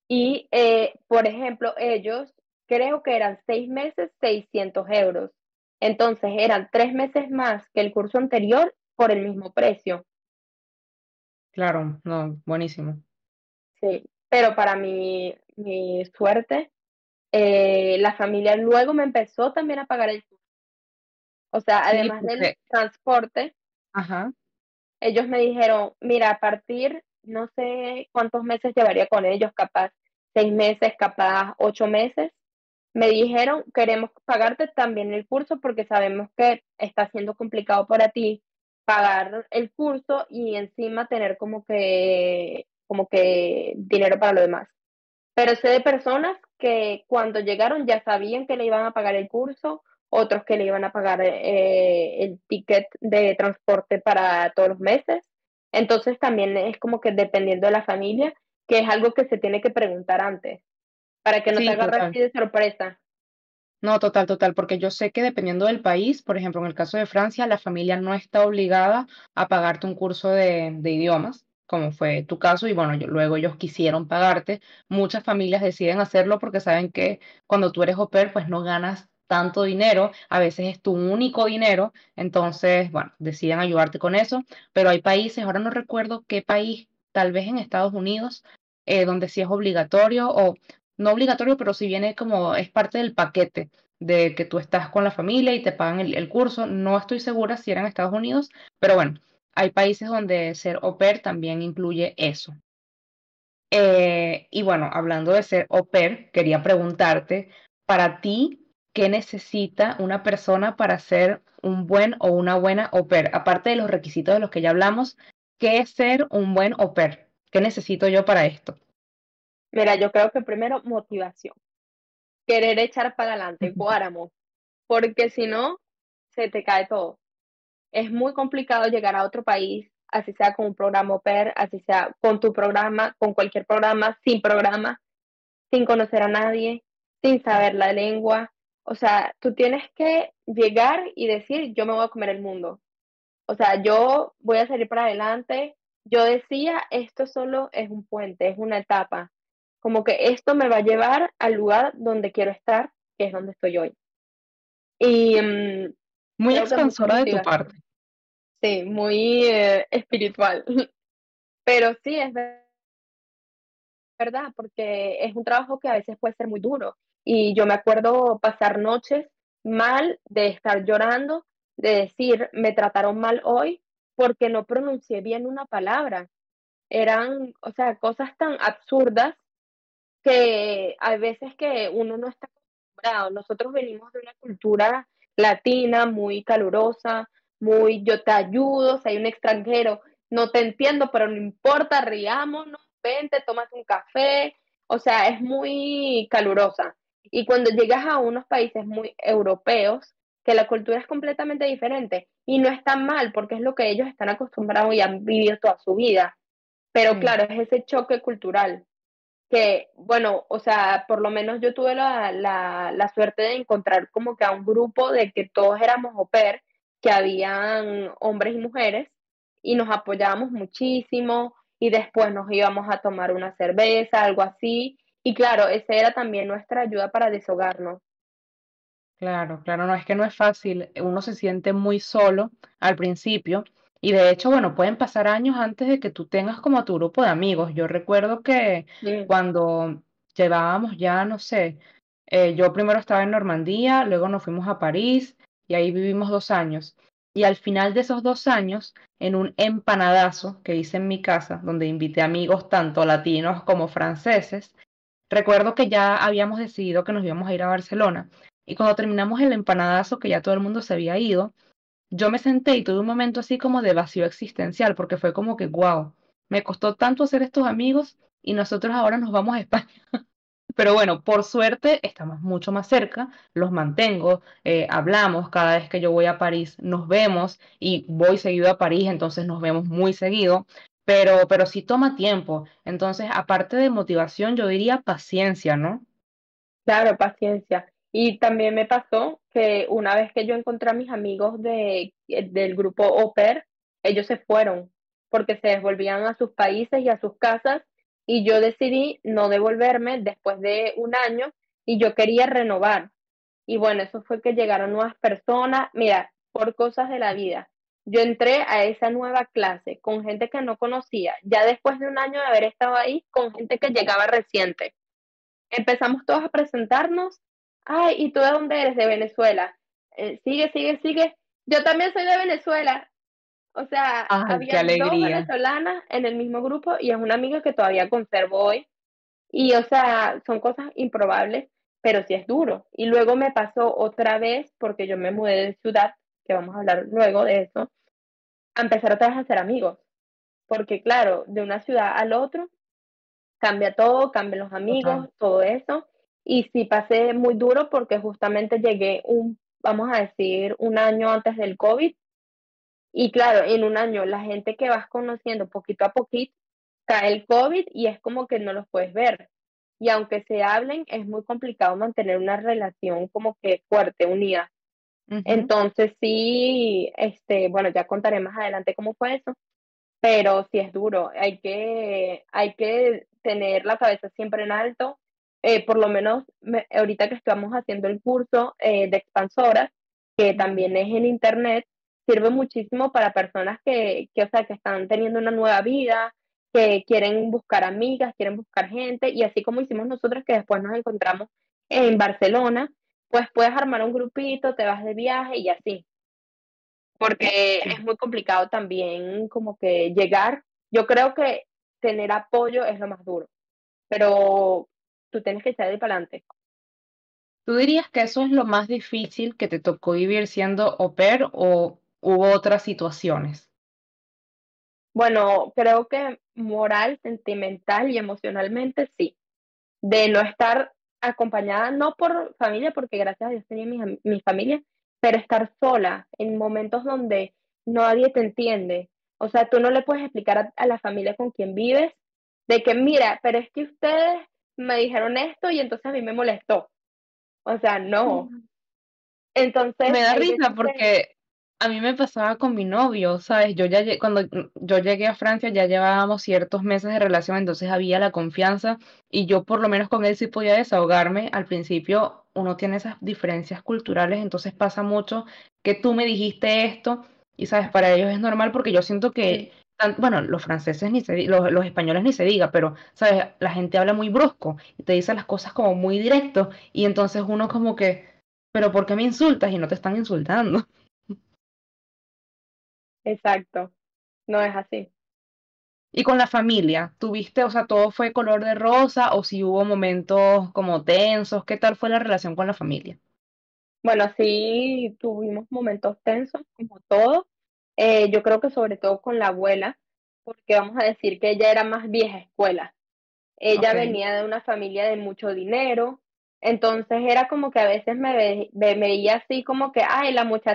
Y, por ejemplo, ellos creo que eran 6 meses, 600 euros. Entonces eran 3 meses más que el curso anterior por el mismo precio. Claro, no, buenísimo. Sí, pero para mi suerte, la familia luego me empezó también a pagar el curso. O sea, Sí, además del porque, transporte, ajá, ellos me dijeron, mira, a partir, no sé cuántos meses llevaría con ellos, capaz 6 meses, capaz 8 meses. Me dijeron, queremos pagarte también el curso porque sabemos que está siendo complicado para ti pagar el curso y encima tener como que dinero para lo demás. Pero sé de personas que cuando llegaron ya sabían que le iban a pagar el curso, otros que le iban a pagar el ticket de transporte para todos los meses. Entonces también es como que dependiendo de la familia, que es algo que se tiene que preguntar antes, para que no te sí, agarre total. así de sorpresa. No, total, total, porque yo sé que dependiendo del país, por ejemplo, en el caso de Francia, la familia no está obligada a pagarte un curso de idiomas, como fue tu caso, y bueno, luego ellos quisieron pagarte. Muchas familias deciden hacerlo porque saben que cuando tú eres au pair, pues no ganas tanto dinero, a veces es tu único dinero, entonces, bueno, deciden ayudarte con eso, pero hay países, ahora no recuerdo qué país, tal vez en Estados Unidos, donde sí es obligatorio o no obligatorio, pero si viene como es parte del paquete de que tú estás con la familia y te pagan el curso. No estoy segura si era en Estados Unidos, pero bueno, hay países donde ser au pair también incluye eso. Y bueno, hablando de ser au pair, quería preguntarte, para ti, ¿qué necesita una persona para ser un buen o una buena au pair? Aparte de los requisitos de los que ya hablamos, ¿qué es ser un buen au pair? ¿Qué necesito yo para esto? Mira, yo creo que primero motivación, querer echar para adelante, guáramo, porque si no, se te cae todo. Es muy complicado llegar a otro país, así sea con un programa au pair, así sea con tu programa, con cualquier programa, sin conocer a nadie, sin saber la lengua. O sea, tú tienes que llegar y decir, yo me voy a comer el mundo. O sea, yo voy a salir para adelante. Yo decía, esto solo es un puente, es una etapa. Como que esto me va a llevar al lugar donde quiero estar, que es donde estoy hoy. Y Muy creo que mucha expansora de tu motivación. parte. Sí, muy espiritual. Pero sí, es verdad, porque es un trabajo que a veces puede ser muy duro. Y yo me acuerdo pasar noches mal, de estar llorando, de decir, me trataron mal hoy porque no pronuncié bien una palabra. Eran, o sea, cosas tan absurdas que hay veces que uno no está acostumbrado. Nosotros venimos de una cultura latina muy calurosa, muy yo te ayudo, si hay un extranjero, no te entiendo, pero no importa, riámonos, vente, tómate un café, o sea, es muy calurosa. Y cuando llegas a unos países muy europeos, que la cultura es completamente diferente y no es tan mal porque es lo que ellos están acostumbrados y han vivido toda su vida. Pero Sí. claro, es ese choque cultural que, bueno, o sea, por lo menos yo tuve la suerte de encontrar como que a un grupo de que todos éramos au pair, que habían hombres y mujeres, y nos apoyábamos muchísimo, y después nos íbamos a tomar una cerveza, algo así, y claro, esa era también nuestra ayuda para desahogarnos. Claro, claro, no es que no es fácil, uno se siente muy solo al principio y de hecho, bueno, pueden pasar años antes de que tú tengas como tu grupo de amigos. Yo recuerdo que Sí, cuando llevábamos ya, no sé, yo primero estaba en Normandía, luego nos fuimos a París y ahí vivimos 2 años. Y al final de esos 2 años, en un empanadazo que hice en mi casa, donde invité amigos tanto latinos como franceses, recuerdo que ya habíamos decidido que nos íbamos a ir a Barcelona y cuando terminamos el empanadazo, que ya todo el mundo se había ido, yo me senté y tuve un momento así como de vacío existencial, porque fue como que, wow, me costó tanto hacer estos amigos y nosotros ahora nos vamos a España. Pero bueno, por suerte estamos mucho más cerca, los mantengo, hablamos cada vez que yo voy a París, nos vemos y voy seguido a París, entonces nos vemos muy seguido, pero sí toma tiempo. Entonces, aparte de motivación, yo diría paciencia, ¿no? claro, paciencia. Y también me pasó que una vez que yo encontré a mis amigos del grupo au pair, ellos se fueron porque se devolvían a sus países y a sus casas y yo decidí no devolverme después de un año y yo quería renovar. Y bueno, eso fue que llegaron nuevas personas. Mira, por cosas de la vida. Yo entré a esa nueva clase con gente que no conocía, ya después de un año de haber estado ahí, con gente que llegaba reciente. Empezamos todos a presentarnos. Ay, ¿y tú de dónde eres? De Venezuela. Sigue, sigue, sigue. Yo también soy de Venezuela. O sea, Ay, qué había dos alegría. venezolanas en el mismo grupo y es una amiga que todavía conservo hoy. Y, o sea, son cosas improbables, pero sí es duro. Y luego me pasó otra vez, porque yo me mudé de ciudad, que vamos a hablar luego de eso, a empezar otra vez a hacer amigos. Porque, claro, de una ciudad al otro cambia todo, cambian los Total. amigos, todo eso. Y sí pasé muy duro porque justamente llegué vamos a decir, un año antes del COVID. Y claro, en un año la gente que vas conociendo poquito a poquito, cae el COVID y es como que no los puedes ver. Y aunque se hablen, es muy complicado mantener una relación como que fuerte, unida. Ujú. Entonces sí, bueno, ya contaré más adelante cómo fue eso, pero sí es duro. Hay que tener la cabeza siempre en alto. Por lo menos ahorita que estamos haciendo el curso de expansoras, que Ujú. también es en internet, sirve muchísimo para personas o sea, que están teniendo una nueva vida, que quieren buscar amigas, quieren buscar gente, y así como hicimos nosotros, que después nos encontramos en Barcelona, pues puedes armar un grupito, te vas de viaje y así, porque es Sí. muy complicado también como que llegar. Yo creo que tener apoyo es lo más duro, pero tú tienes que echar de para adelante. ¿Tú dirías que eso es lo más difícil que te tocó vivir siendo au pair o hubo otras situaciones? Bueno, creo que moral, sentimental y emocionalmente sí, de no estar acompañada, no por familia, porque gracias a Dios tenía mi familia, pero estar sola en momentos donde nadie te entiende. O sea, tú no le puedes explicar a la familia con quien vives de que, mira, pero es que ustedes me dijeron esto y entonces a mí me molestó. O sea, no. Entonces, Me da hay risa veces que porque a mí me pasaba con mi novio, ¿sabes? Cuando yo llegué a Francia ya llevábamos ciertos meses de relación, entonces había la confianza y yo por lo menos con él sí podía desahogarme. Al principio uno tiene esas diferencias culturales, entonces pasa mucho que tú me dijiste esto y, ¿sabes? Para ellos es normal porque yo siento sí, que, bueno, los franceses los españoles ni se diga, pero, ¿sabes? La gente habla muy brusco y te dice las cosas como muy directo y entonces uno como que pero ¿por qué me insultas y no te están insultando? exacto, no es así. Y con la familia, ¿tuviste, o sea, todo fue color de rosa o si hubo momentos como tensos? ¿Qué tal fue la relación con la familia? Bueno, sí tuvimos momentos tensos, como todo. Yo creo que sobre todo con la abuela, porque vamos a decir que ella era más vieja escuela. Ella Ok. venía de una familia de mucho dinero, entonces era como que a veces me veía así como que, ay,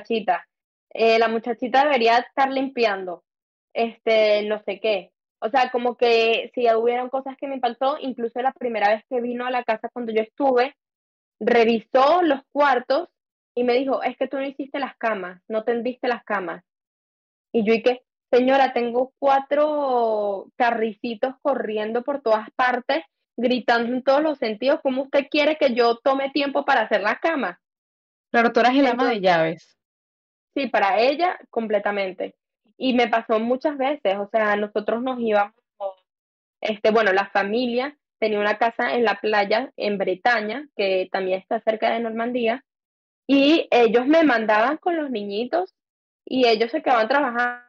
la muchachita debería estar limpiando, no sé qué. O sea, como que si hubieron cosas que me impactó, incluso la primera vez que vino a la casa cuando yo estuve, revisó los cuartos y me dijo, es que tú no hiciste las camas, no tendiste las camas. Y yo, ¿y qué? Señora, tengo 4 carricitos corriendo por todas partes, gritando en todos los sentidos. ¿Cómo usted quiere que yo tome tiempo para hacer la cama? Claro, tú eras el ama de Entonces, llaves. sí, para ella, completamente. Y me pasó muchas veces, o sea, nosotros nos íbamos, bueno, la familia tenía una casa en la playa en Bretaña, que también está cerca de Normandía, y ellos me mandaban con los niñitos y ellos se quedaban trabajando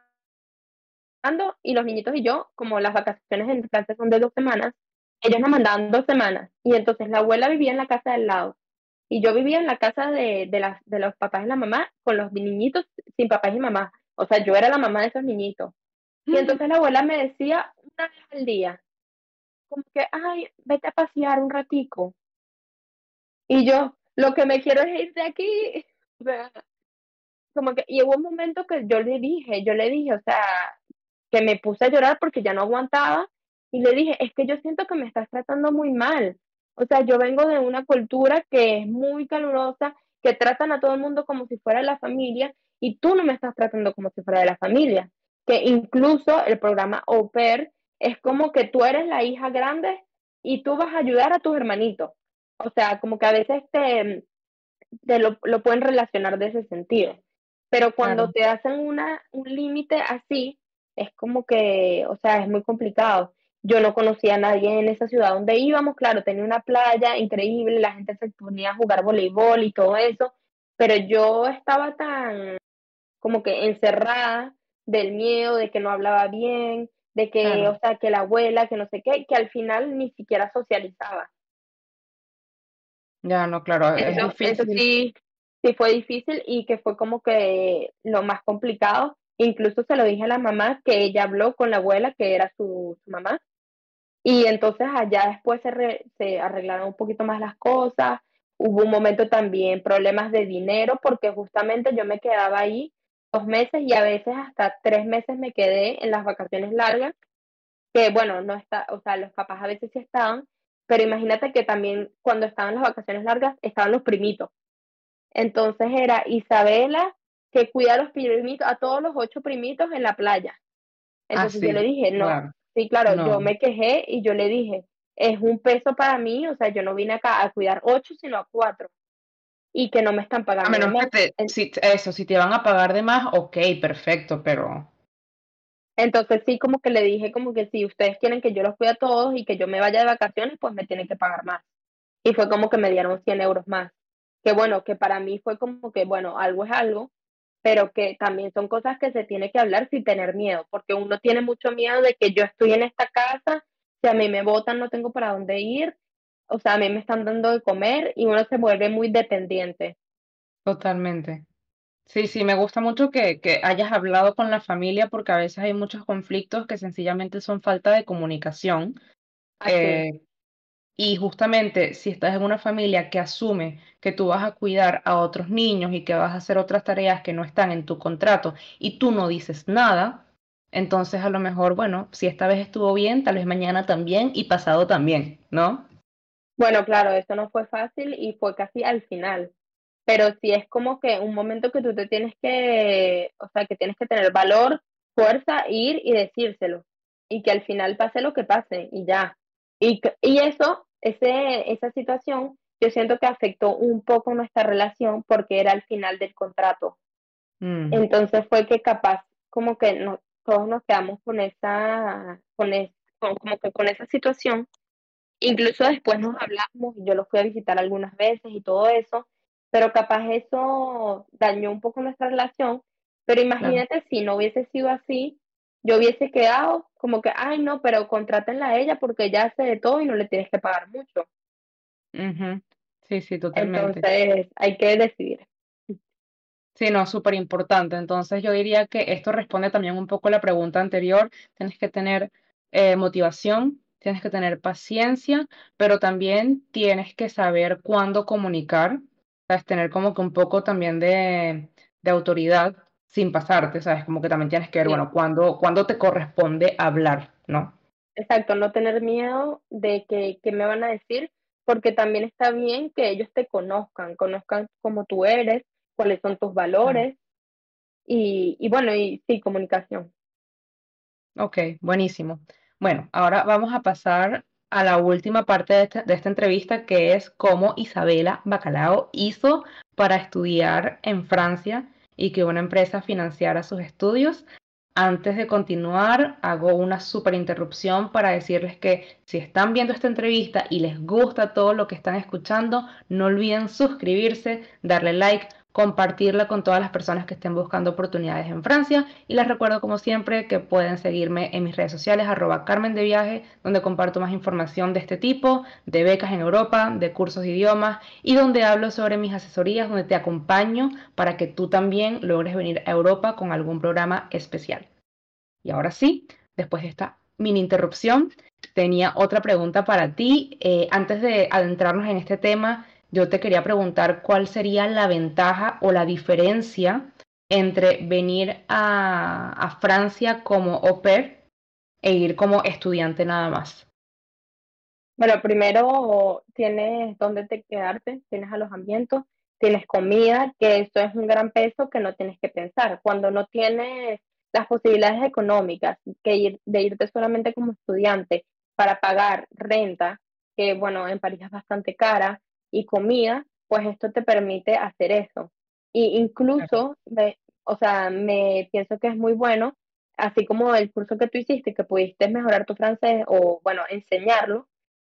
y los niñitos y yo, como las vacaciones en Francia son de 2 semanas, ellos nos mandaban 2 semanas y entonces la abuela vivía en la casa del lado y yo vivía en la casa de los papás y la mamá con los niñitos sin papás y mamá. O sea, yo era la mamá de esos niñitos. Y entonces la abuela me decía una vez al día, como que, ay, vete a pasear un ratico. Y yo, lo que me quiero es ir de aquí. O sea, como que, y hubo un momento que yo le dije, o sea, que me puse a llorar porque ya no aguantaba y le dije, es que yo siento que me estás tratando muy mal. O sea, yo vengo de una cultura que es muy calurosa, que tratan a todo el mundo como si fuera la familia y tú no me estás tratando como si fuera de la familia. Que incluso el programa Au Pair es como que tú eres la hija grande y tú vas a ayudar a tus hermanitos. O sea, como que a veces te lo pueden relacionar de ese sentido. Pero cuando Claro. te hacen un límite así, es como que, o sea, es muy complicado. Yo no conocía a nadie en esa ciudad donde íbamos, claro, tenía una playa increíble, la gente se ponía a jugar voleibol y todo eso, pero yo estaba tan como que encerrada del miedo, de que no hablaba bien, de que, Claro, o sea, que la abuela, que no sé qué, que al final ni siquiera socializaba. ya no, claro, es Eso difícil. sí, sí fue difícil y que fue como que lo más complicado. Incluso se lo dije a la mamá que ella habló con la abuela, que era su mamá, y entonces allá después se arreglaron un poquito más las cosas. Hubo un momento también problemas de dinero porque justamente yo me quedaba ahí 2 meses y a veces hasta 3 meses me quedé en las vacaciones largas, que bueno, no está, o sea, los papás a veces sí estaban, pero imagínate que también cuando estaban las vacaciones largas estaban los primitos. Entonces era Isabela que cuida a los primitos, a todos los 8 primitos en la playa. Entonces yo le Así, dije, no, claro. sí, claro, yo No. me quejé y yo le dije, es un peso para mí, o sea, yo no vine acá a cuidar 8, sino a 4, y que no me están A pagando de menos que más. si te van a pagar de más, ok, perfecto, pero Entonces sí, como que le dije como que si ustedes quieren que yo los cuide a todos y que yo me vaya de vacaciones, pues me tienen que pagar más. Y fue como que me dieron 100 euros más. Que bueno, que para mí fue como que, bueno, algo es algo, pero que también son cosas que se tiene que hablar sin tener miedo, porque uno tiene mucho miedo de que yo estoy en esta casa, si a mí me botan no tengo para dónde ir, o sea, a mí me están dando de comer y uno se vuelve muy dependiente. totalmente. Sí, sí, me gusta mucho que hayas hablado con la familia porque a veces hay muchos conflictos que sencillamente son falta de comunicación. Así. eh, y justamente si estás en una familia que asume que tú vas a cuidar a otros niños y que vas a hacer otras tareas que no están en tu contrato y tú no dices nada, entonces a lo mejor, bueno, si esta vez estuvo bien, tal vez mañana también y pasado también, ¿no? Bueno, claro, eso no fue fácil y fue casi al final, pero sí es como que un momento que tú te tienes que, o sea, que tienes que tener valor, fuerza, ir y decírselo, y que al final pase lo que pase y ya. Y eso, esa situación, yo siento que afectó un poco nuestra relación porque era el final del contrato. Mm, Entonces fue que capaz como que todos nos quedamos con como que con esa situación. Incluso después nos hablamos y yo los fui a visitar algunas veces y todo eso, pero capaz eso dañó un poco nuestra relación. Pero claro. imagínate si no hubiese sido así, yo hubiese quedado como que, ay, no, pero contrátenla a ella porque ella hace de todo y no le tienes que pagar mucho. Ujú. Sí, sí, totalmente. Entonces hay que decidir. Sí, no, súper importante. Entonces yo diría que esto responde también un poco a la pregunta anterior. Tienes que tener motivación, tienes que tener paciencia, pero también tienes que saber cuándo comunicar, ¿sabes? Tener como que un poco también de autoridad sin pasarte, ¿sabes? Como que también tienes que ver, Sí, bueno, cuándo te corresponde hablar, ¿no? exacto, no tener miedo de que me van a decir, porque también está bien que ellos te conozcan cómo tú eres, cuáles son tus Claro. valores y bueno, y sí, comunicación. Ok, buenísimo. Bueno, ahora vamos a pasar a la última parte de esta entrevista, que es cómo Isabela Bacalao hizo para estudiar en Francia y que una empresa financiara sus estudios. Antes de continuar, hago una súper interrupción para decirles que si están viendo esta entrevista y les gusta todo lo que están escuchando, no olviden suscribirse, darle like, compartirla con todas las personas que estén buscando oportunidades en Francia. Y les recuerdo, como siempre, que pueden seguirme en mis redes sociales, @Carmen de Viaje, donde comparto más información de este tipo, de becas en Europa, de cursos de idiomas y donde hablo sobre mis asesorías, donde te acompaño para que tú también logres venir a Europa con algún programa especial. Y ahora sí, después de esta mini interrupción, tenía otra pregunta para ti. Antes de adentrarnos en este tema, yo te quería preguntar cuál sería la ventaja o la diferencia entre venir a Francia como au pair e ir como estudiante nada más. Bueno, primero tienes dónde te quedarte, tienes alojamiento, tienes comida, que eso es un gran peso que no tienes que pensar. Cuando no tienes las posibilidades económicas de irte solamente como estudiante para pagar renta, que bueno, en París es bastante cara, y comida, pues esto te permite hacer eso. Y Claro. incluso, o sea, me pienso que es muy bueno, así como el curso que tú hiciste, que pudiste mejorar tu francés o, bueno, enseñarlo.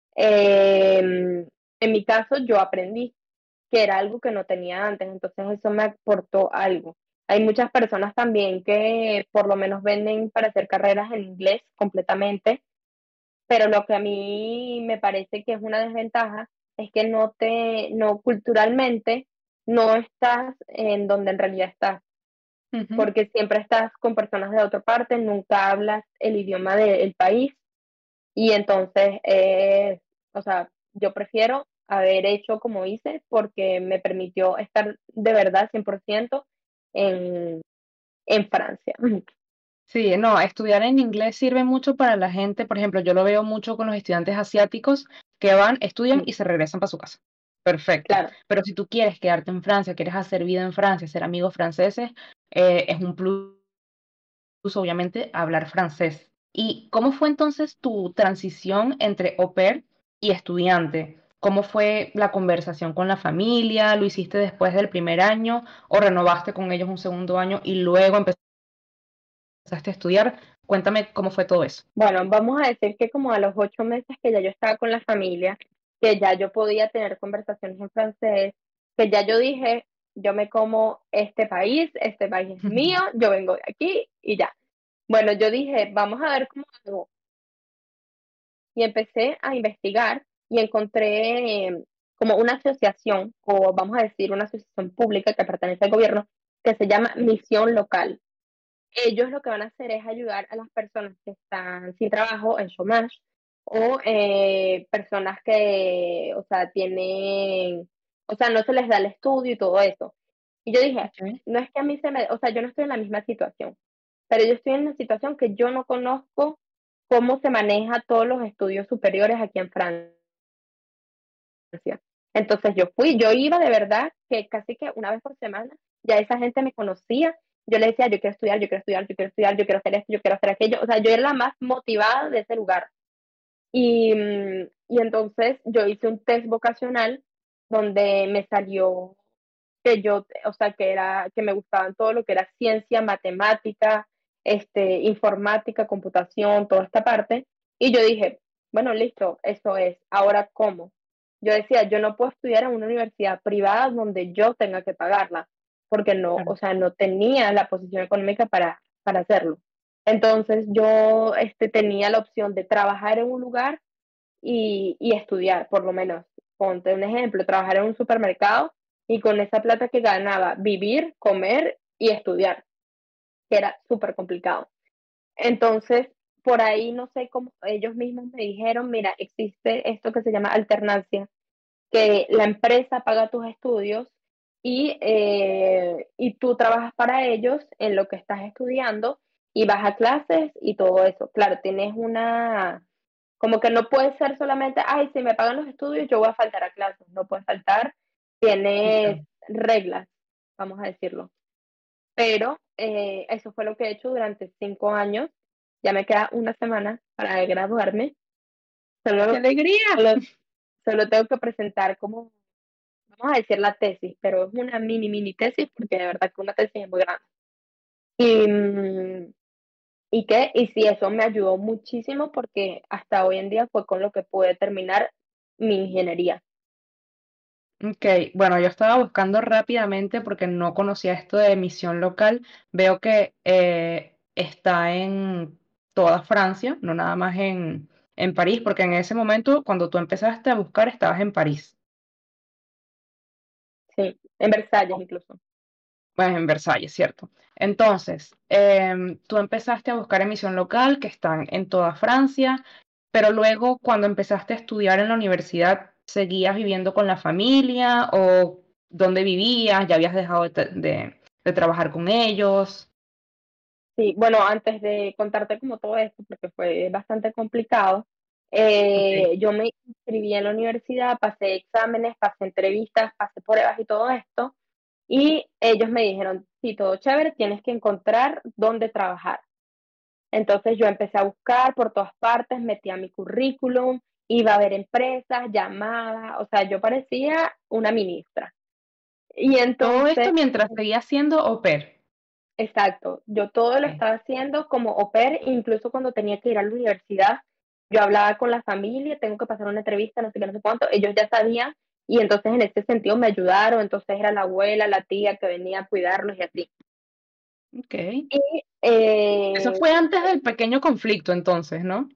En mi caso, yo aprendí que era algo que no tenía antes, entonces eso me aportó algo. Hay muchas personas también que por lo menos venden para hacer carreras en inglés completamente, pero lo que a mí me parece que es una desventaja es que no culturalmente no estás en donde en realidad estás, Ujú. porque siempre estás con personas de otra parte, nunca hablas el idioma del país y entonces, o sea, yo prefiero haber hecho como hice porque me permitió estar de verdad 100% en, en Francia. Sí, no, estudiar en inglés sirve mucho para la gente, por ejemplo, yo lo veo mucho con los estudiantes asiáticos que van, estudian y se regresan para su casa. Perfecto. Claro. Pero si tú quieres quedarte en Francia, quieres hacer vida en Francia, ser amigos franceses, es un plus, obviamente, hablar francés. ¿Y cómo fue entonces tu transición entre au pair y estudiante? ¿Cómo fue la conversación con la familia? ¿Lo hiciste después del primer año o renovaste con ellos un segundo año y luego empezaste a estudiar? Cuéntame cómo fue todo eso. Bueno, vamos a decir que como a los 8 meses que ya yo estaba con la familia, que ya yo podía tener conversaciones en francés, que ya yo dije, yo me como este país es mío, yo vengo de aquí y ya. Bueno, yo dije, vamos a ver cómo hago. Y empecé a investigar y encontré como una asociación, o vamos a decir una asociación pública que pertenece al gobierno, que se llama Misión Local. Ellos lo que van a hacer es ayudar a las personas que están sin trabajo en chômage o personas que, o sea, tienen, o sea, no se les da el estudio y todo eso. Y yo dije, Ok. no es que a mí o sea, yo no estoy en la misma situación, pero yo estoy en una situación que yo no conozco cómo se maneja todos los estudios superiores aquí en Francia. Entonces yo iba de verdad que casi que una vez por semana, ya esa gente me conocía, yo le decía, yo quiero estudiar, yo quiero estudiar, yo quiero estudiar, yo quiero hacer esto, yo quiero hacer aquello, o sea, yo era la más motivada de ese lugar. Y entonces yo hice un test vocacional donde me salió que yo, o sea, que me gustaban todo lo que era ciencia, matemática, informática, computación, toda esta parte. Y yo dije, bueno, listo, eso es. Ahora, ¿cómo? Yo decía, yo no puedo estudiar en una universidad privada donde yo tenga que pagarla, porque no, Claro. o sea, no tenía la posición económica para hacerlo. Entonces yo tenía la opción de trabajar en un lugar y estudiar, por lo menos. Ponte un ejemplo, trabajar en un supermercado y con esa plata que ganaba, vivir, comer y estudiar, que era súper complicado. Entonces, por ahí no sé cómo ellos mismos me dijeron, mira, existe esto que se llama alternancia, que la empresa paga tus estudios y tú trabajas para ellos en lo que estás estudiando y vas a clases y todo eso. Claro, tienes como que no puede ser solamente, ay, si me pagan los estudios, yo voy a faltar a clases. No puedes faltar, Sí, tienes claro. reglas, vamos a decirlo. Pero eso fue lo que he hecho durante 5 años. Ya me queda una semana para graduarme. ¡Qué Solo, alegría! solo, solo tengo que presentar como, vamos a decir la tesis, pero es una mini tesis porque de verdad que una tesis es muy grande. Y, y sí, eso me ayudó muchísimo porque hasta hoy en día fue con lo que pude terminar mi ingeniería. Ok, bueno, yo estaba buscando rápidamente porque no conocía esto de misión local. Veo que está en toda Francia, no nada más en París, porque en ese momento, cuando tú empezaste a buscar, estabas en París. Sí, en Versalles incluso. Pues en Versalles, ¿cierto? Entonces, tú empezaste a buscar emisión local, que están en toda Francia, pero luego cuando empezaste a estudiar en la universidad, ¿seguías viviendo con la familia o dónde vivías? ¿Ya habías dejado de trabajar con ellos? Sí, bueno, antes de contarte como todo esto, porque fue bastante complicado, Ok. yo me inscribí en la universidad, pasé exámenes, pasé entrevistas, pasé pruebas y todo esto, Y ellos me dijeron, sí, todo chévere, tienes que encontrar dónde trabajar. Entonces yo empecé a buscar por todas partes, metía mi currículum, iba a ver empresas, llamaba, o sea, yo parecía una ministra. Y Todo entonces, esto mientras seguía siendo au pair. exacto, yo todo lo Ok, estaba haciendo como au pair, incluso cuando tenía que ir a la universidad, yo hablaba con la familia, tengo que pasar una entrevista, no sé qué, no sé cuánto, ellos ya sabían y entonces en ese sentido me ayudaron, entonces era la abuela, la tía que venía a cuidarlos y así. ok. Y Eso fue antes del pequeño conflicto entonces, ¿no?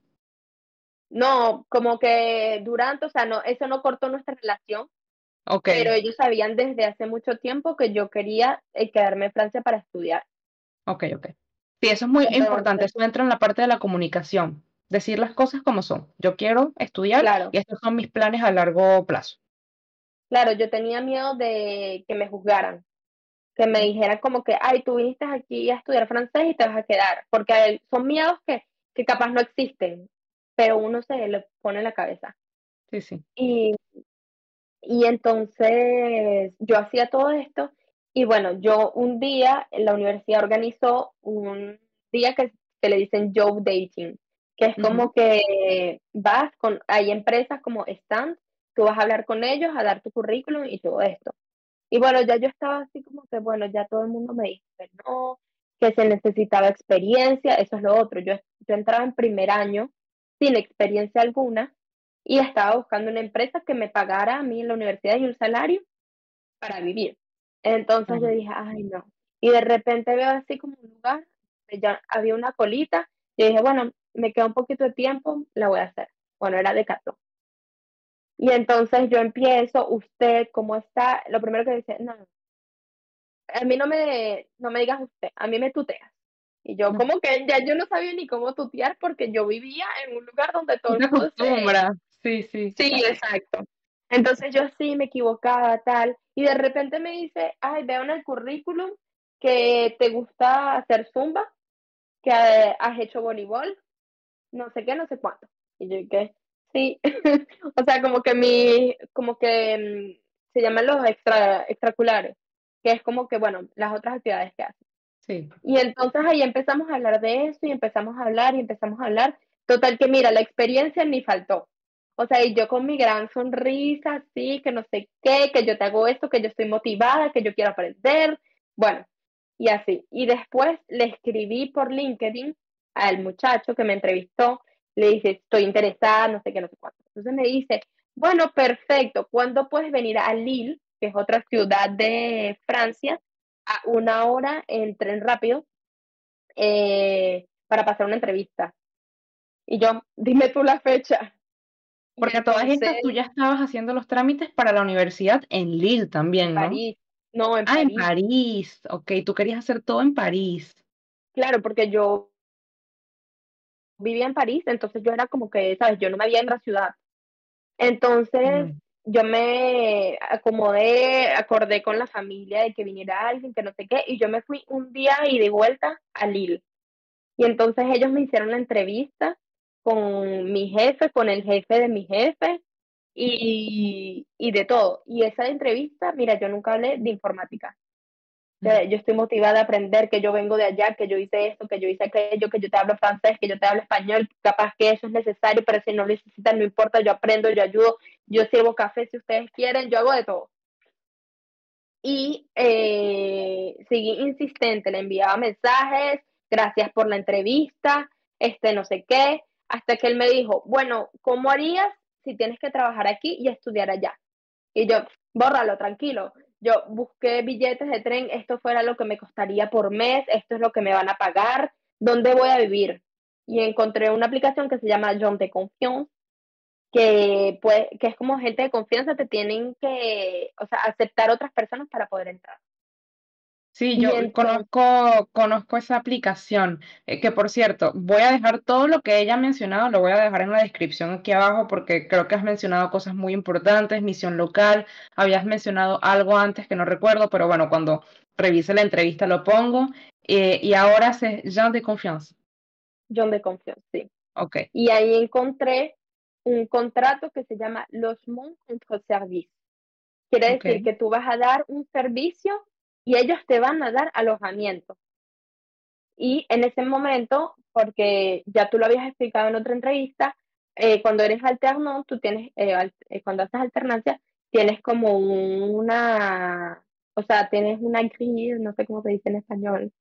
no, como que durante, o sea, no, eso no cortó nuestra relación, Ok, pero ellos sabían desde hace mucho tiempo que yo quería quedarme en Francia para estudiar. ok, ok. Sí, eso es muy importante. Entonces, Eso entra en la parte de la comunicación. Decir las cosas como son. Yo quiero estudiar claro, y estos son mis planes a largo plazo. claro, yo tenía miedo de que me juzgaran, que me dijeran como que, ay, tú viniste aquí a estudiar francés y te vas a quedar, porque son miedos que capaz no existen, pero uno se le pone en la cabeza. Sí, sí. Y, y entonces yo hacía todo esto y bueno, yo un día en la universidad organizó un día que le dicen job dating, que es Ujú. como que hay empresas como stand, tú vas a hablar con ellos, a dar tu currículum y todo esto. Y bueno, ya yo estaba así como que, bueno, ya todo el mundo me dijo que no, que se necesitaba experiencia, eso es lo otro. Yo entraba en primer año sin experiencia alguna y estaba buscando una empresa que me pagara a mí en la universidad y un salario para vivir. Entonces yo Claro. dije, ay, no. Y de repente veo así como un lugar, ya había una colita, y dije, bueno, me queda un poquito de tiempo, la voy a hacer. Bueno, era de 14. Y entonces yo empiezo, usted, ¿cómo está? Lo primero que dice, no, a mí no me digas usted, a mí me tuteas. Y yo No, como que ya yo no sabía ni cómo tutear porque yo vivía en un lugar donde todo no el te mundo se... acostumbras. Sí, sí. Sí, exacto. Entonces yo sí me equivocaba, tal, y de repente me dice, ay, veo en el currículum que te gusta hacer zumba, que has hecho voleibol, no sé qué, no sé cuánto. Y yo que sí, o sea, como que se llaman los extraculares, que es como que, bueno, las otras actividades que hace. Sí. Y entonces ahí empezamos a hablar de eso y empezamos a hablar y empezamos a hablar. Total que mira, la experiencia ni faltó. O sea, y yo con mi gran sonrisa, sí, que no sé qué, que yo te hago esto, que yo estoy motivada, que yo quiero aprender. Bueno, y así. Y después le escribí por LinkedIn al muchacho que me entrevistó, le dije, estoy interesada, no sé qué, no sé cuánto. Entonces me dice, bueno, perfecto, ¿cuándo puedes venir a Lille, que es otra ciudad de Francia, a una hora en tren rápido para pasar una entrevista? Y yo, dime tú la fecha. Y Porque a todas entonces, estas tú ya estabas haciendo los trámites para la universidad en Lille en también, ¿no? París, no, en Ah, en París, París. Ok, tú querías hacer todo en París. claro, porque yo vivía en París, entonces yo era como que, ¿sabes? Yo no me había en la ciudad. Entonces, Mm. yo me acomodé, acordé con la familia de que viniera alguien, que no sé qué, y yo me fui un día y de vuelta a Lille. Y entonces ellos me hicieron la entrevista con mi jefe, con el jefe de mi jefe y de todo. Y esa entrevista, mira, yo nunca hablé de informática. Yo estoy motivada a aprender, que yo vengo de allá, que yo hice esto, que yo hice aquello, que yo te hablo francés, que yo te hablo español, capaz que eso es necesario, pero si no lo necesitan, no importa, yo aprendo, yo ayudo, yo sirvo café si ustedes quieren, yo hago de todo. Y seguí insistente, le enviaba mensajes, gracias por la entrevista, no sé qué, hasta que él me dijo, bueno, ¿cómo harías si tienes que trabajar aquí y estudiar allá? Y yo, bórralo, tranquilo. Yo busqué billetes de tren, esto fuera lo que me costaría por mes, esto es lo que me van a pagar, ¿dónde voy a vivir? Y encontré una aplicación que se llama John de Confiance, que es como gente de confianza, te tienen que, o sea, aceptar otras personas para poder entrar. Sí, Y yo entonces, conozco esa aplicación, que por cierto, voy a dejar todo lo que ella ha mencionado, lo voy a dejar en la descripción aquí abajo porque creo que has mencionado cosas muy importantes, misión local, habías mencionado algo antes que no recuerdo, pero bueno, cuando revise la entrevista lo pongo, y ahora es Jean de Confiance. John de Confiance, sí. Ok, Y ahí encontré un contrato que se llama Logement contre Service. Quiere ok, decir que tú vas a dar un servicio y ellos te van a dar alojamiento. Y en ese momento, porque ya tú lo habías explicado en otra entrevista, cuando eres alterno, tú tienes, cuando haces alternancia, tienes como o sea, tienes una grille, no sé cómo se dice en español,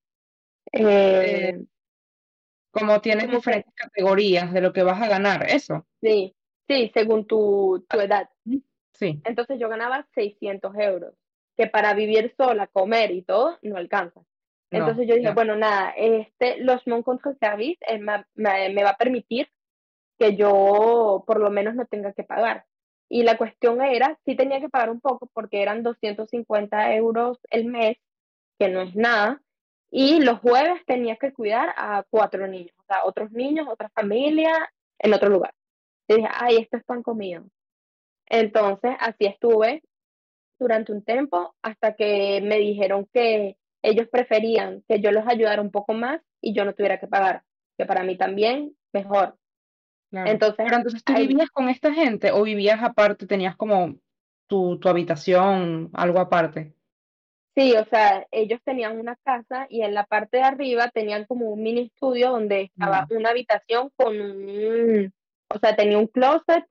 Eh, eh, como tienes como que, diferentes categorías de lo que vas a ganar, eso. sí, sí, según tu edad. Mm. Sí, Entonces yo ganaba 600 euros, que para vivir sola, comer y todo, no alcanza. no, Entonces yo dije, claro, bueno, nada, los Mon Control Service me va a permitir que yo por lo menos no tenga que pagar. Y la cuestión era, sí tenía que pagar un poco porque eran 250 euros el mes, que no es nada, y los jueves tenía que cuidar a 4 niños, o sea, otros niños, otra familia, en otro lugar. Y dije, ay, esto es pan comido. Entonces, así estuve durante un tiempo hasta que me dijeron que ellos preferían que yo los ayudara un poco más y yo no tuviera que pagar, que para mí también mejor. claro. Entonces, Pero entonces tú ahí, vivías con esta gente o vivías aparte, tenías como tu habitación, algo aparte. sí, o sea, ellos tenían una casa y en la parte de arriba tenían como un mini estudio donde estaba Mm, una habitación o sea, tenía un closet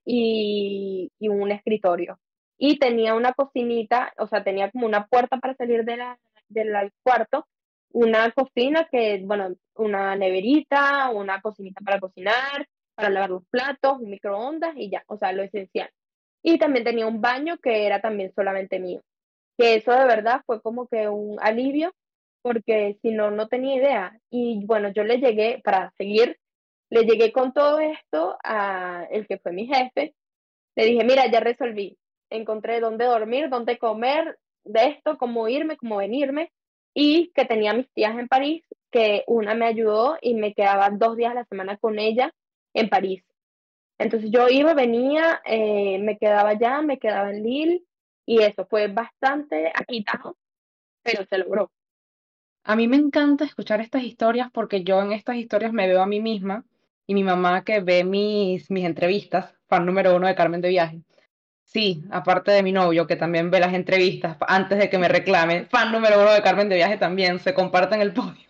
y un escritorio. Y tenía una cocinita, o sea, tenía como una puerta para salir del cuarto, una cocina que, bueno, una neverita, una cocinita para cocinar, para lavar los platos, un microondas y ya, o sea, lo esencial. Y también tenía un baño que era también solamente mío, que eso de verdad fue como que un alivio, porque si no, no tenía idea. Y bueno, yo le llegué, para seguir, le llegué con todo esto a el que fue mi jefe, le dije, mira, ya resolví, encontré dónde dormir, dónde comer, de esto, cómo irme, cómo venirme, y que tenía mis tías en París, que una me ayudó y me quedaba 2 días a la semana con ella en París. Entonces yo iba, venía, me quedaba allá, me quedaba en Lille y eso fue bastante agitado, pero se logró. A mí me encanta escuchar estas historias porque yo en estas historias me veo a mí misma y mi mamá que ve mis entrevistas, fan número uno de Carmen de Viaje. Sí, aparte de mi novio que también ve las entrevistas antes de que me reclame, fan número uno de Carmen de Viaje también, se comparten el podio.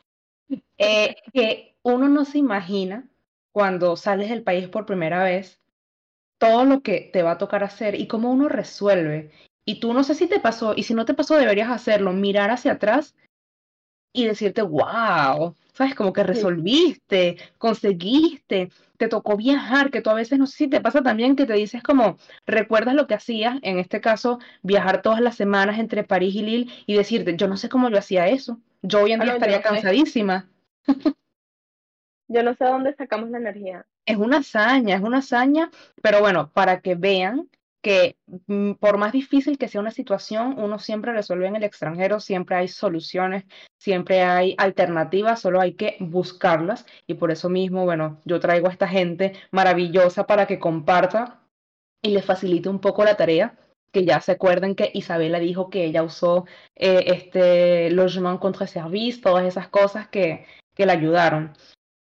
Que uno no se imagina cuando sales del país por primera vez todo lo que te va a tocar hacer y cómo uno resuelve. Y tú no sé si te pasó, y si no te pasó deberías hacerlo, mirar hacia atrás y decirte, wow, ¿sabes? Como que Sí. resolviste, conseguiste, te tocó viajar, que tú a veces no sé si te pasa también que te dices como, recuerdas lo que hacías, en este caso, viajar todas las semanas entre París y Lille y decirte, yo no sé cómo yo hacía eso, yo hoy en Ah, día no, estaría cansadísima. yo no sé dónde sacamos la energía. Es una hazaña, pero bueno, para que vean que por más difícil que sea una situación, uno siempre resuelve en el extranjero, siempre hay soluciones, siempre hay alternativas, solo hay que buscarlas y por eso mismo, bueno, yo traigo a esta gente maravillosa para que comparta y les facilite un poco la tarea, que ya se acuerden que Isabela dijo que ella usó este logement contre service, todas esas cosas que la ayudaron.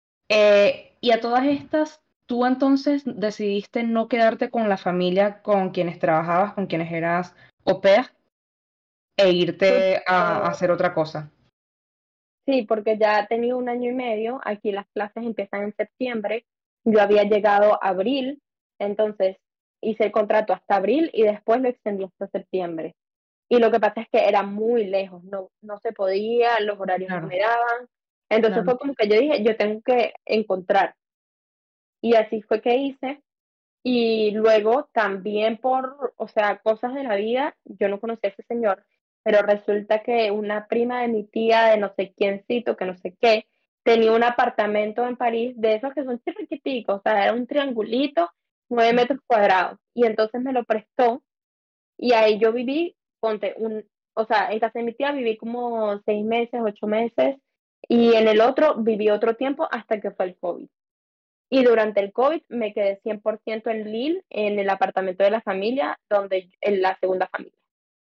Y a todas estas, tú entonces decidiste no quedarte con la familia con quienes trabajabas, con quienes eras au pair, e irte Porque, a hacer otra cosa. sí, porque ya he tenido 1 año y medio, aquí las clases empiezan en septiembre, yo había llegado a abril, entonces hice el contrato hasta abril y después lo extendí hasta septiembre. Y lo que pasa es que era muy lejos, no, no se podía, los horarios no Claro, me daban. Entonces claro. fue como que yo dije, yo tengo que encontrar. Y así fue que hice. Y luego también o sea, cosas de la vida, yo no conocí a ese señor, pero resulta que una prima de mi tía, de no sé quiéncito, que no sé qué, tenía un apartamento en París de esos que son chiquiticos, o sea, era un triangulito, 9 metros cuadrados. Y entonces me lo prestó y ahí yo viví, ponte, o sea, en casa de mi tía viví como 6 meses, 8 meses, y en el otro viví otro tiempo hasta que fue el COVID. Y durante el COVID me quedé 100% en Lille, en el apartamento de la familia, en la segunda familia.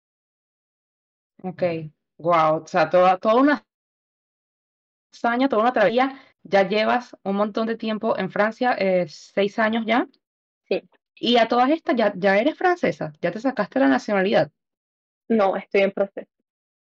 Ok, wow. O sea, toda una hazaña, toda una travesía. Ya llevas un montón de tiempo en Francia, 6 años ya. Sí, Y a todas estas ya eres francesa, ya te sacaste la nacionalidad. no, estoy en proceso.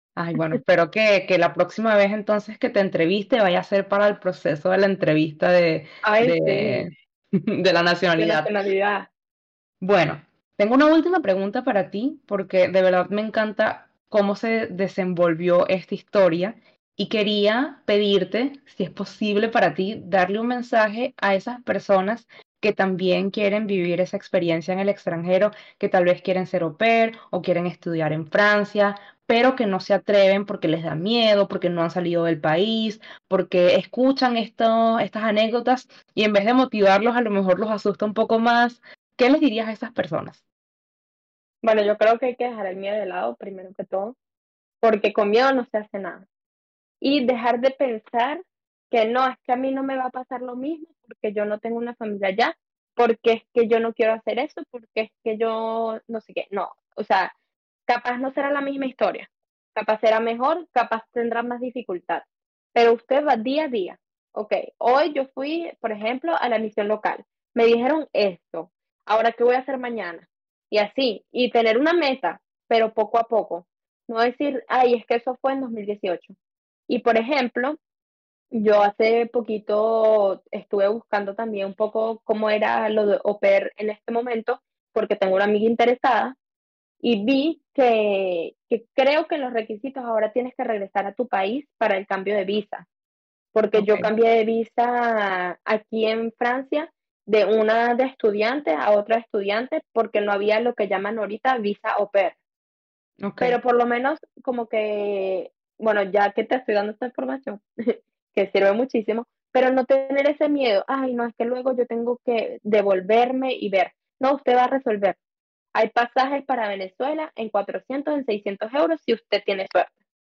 Ay, bueno, espero que la próxima vez entonces que te entreviste vaya a ser para el proceso de la entrevista Ay, sí, de, de la de nacionalidad. nacionalidad. Bueno, tengo una última pregunta para ti, porque de verdad me encanta cómo se desenvolvió esta historia y quería pedirte, si es posible para ti, darle un mensaje a esas personas que también quieren vivir esa experiencia en el extranjero, que tal vez quieren ser au pair o quieren estudiar en Francia, pero que no se atreven porque les da miedo, porque no han salido del país, porque escuchan estas anécdotas y en vez de motivarlos, a lo mejor los asusta un poco más. ¿Qué les dirías a esas personas? Bueno, yo creo que hay que dejar el miedo de lado, primero que todo, porque con miedo no se hace nada. Y dejar de pensar que no, es que a mí no me va a pasar lo mismo porque yo no tengo una familia allá, porque es que yo no quiero hacer eso, porque es que yo no sé qué. No, o sea, capaz no será la misma historia, capaz será mejor, capaz tendrá más dificultad, pero usted va día a día. Ok, hoy yo fui, por ejemplo, a la misión local, me dijeron esto, ahora qué voy a hacer mañana, y así, y tener una meta, pero poco a poco, no decir, ay, es que eso fue en 2018. Y por ejemplo, yo hace poquito estuve buscando también un poco cómo era lo de au pair en este momento, porque tengo una amiga interesada y vi que creo que en los requisitos ahora tienes que regresar a tu país para el cambio de visa, porque Ok, yo cambié de visa aquí en Francia de una de estudiante a otra estudiante porque no había lo que llaman ahorita visa au pair. ok. Pero por lo menos como que, bueno, ya que te estoy dando esta información, que sirve muchísimo, pero no tener ese miedo, ay, no, es que luego yo tengo que devolverme y ver. No, usted va a resolver. Hay pasajes para Venezuela en 400, en 600 euros si usted tiene suerte.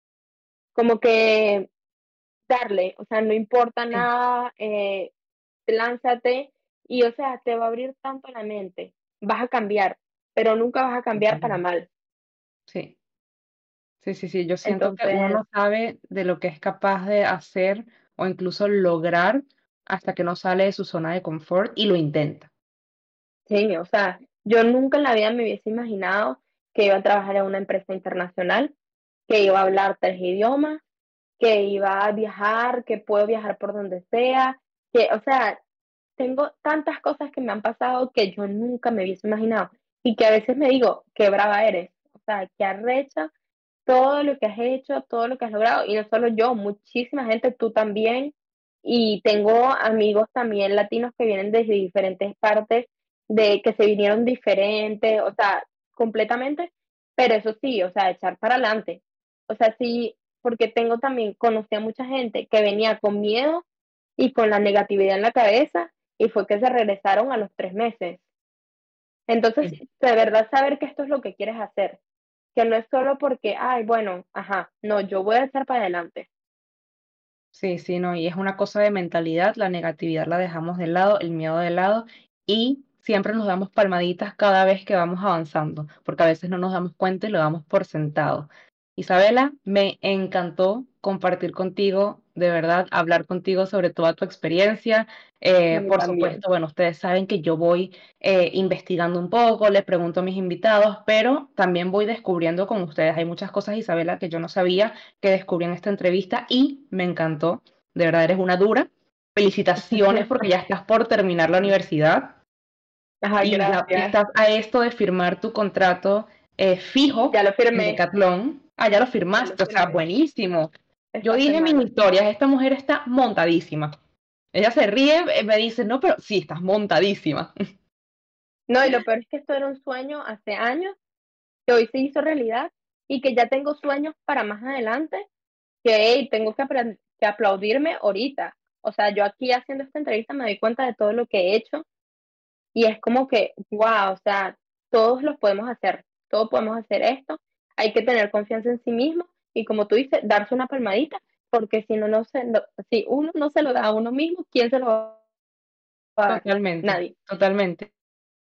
Como que darle, o sea, no importa Sí, nada, lánzate y, o sea, te va a abrir tanto la mente. Vas a cambiar, pero nunca vas a cambiar para totalmente. mal. Sí, sí, sí, sí. Yo siento que uno Entonces, no sabe de lo que es capaz de hacer o incluso lograr hasta que no sale de su zona de confort y lo intenta. sí, o sea, yo nunca en la vida me hubiese imaginado que iba a trabajar en una empresa internacional, que iba a hablar 3 idiomas, que iba a viajar, que puedo viajar por donde sea, que, o sea, tengo tantas cosas que me han pasado que yo nunca me hubiese imaginado y que a veces me digo, qué brava eres, o sea, qué arrecha todo lo que has hecho, todo lo que has logrado, y no solo yo, muchísima gente, tú también, y tengo amigos también latinos que vienen desde diferentes partes, de que se vinieron diferentes, o sea, completamente, pero eso sí, o sea, echar para adelante, o sea, sí, porque tengo también, conocí a mucha gente que venía con miedo y con la negatividad en la cabeza, y fue que se regresaron a los 3 meses. Entonces, Sí. de verdad saber que esto es lo que quieres hacer, que no es solo porque, ay, bueno, ajá, no, yo voy a echar para adelante. Sí, sí, no, y es una cosa de mentalidad, la negatividad la dejamos de lado, el miedo de lado y siempre nos damos palmaditas cada vez que vamos avanzando, porque a veces no nos damos cuenta y lo damos por sentado. Isabela, me encantó compartir contigo, de verdad, hablar contigo sobre toda tu experiencia. A mí Por también. supuesto, bueno, ustedes saben que yo voy investigando un poco, les pregunto a mis invitados, pero también voy descubriendo con ustedes. Hay muchas cosas, Isabela, que yo no sabía que descubrí en esta entrevista y me encantó. De verdad, eres una dura. Felicitaciones porque ya estás por terminar la universidad Ajá, y ya gracias. estás a esto de firmar tu contrato Ya fijo lo en firmé, Decathlon. Ah, ya lo ya lo firmaste, o sea, firmé buenísimo. Yo esta dije en mis semana. historias, esta mujer está montadísima. Ella se ríe, me dice, no, pero sí, estás montadísima. No, y lo peor es que esto era un sueño hace años, que hoy se hizo realidad y que ya tengo sueños para más adelante, que hey, tengo que aplaudirme ahorita. O sea, yo aquí haciendo esta entrevista me doy cuenta de todo lo que he hecho y es como que, wow, o sea, todos lo podemos hacer, todos podemos hacer esto, hay que tener confianza en sí mismo y como tú dices, darse una palmadita, porque si no, si uno no se lo da a uno mismo, ¿quién se lo va a dar? Totalmente, Nadie. totalmente.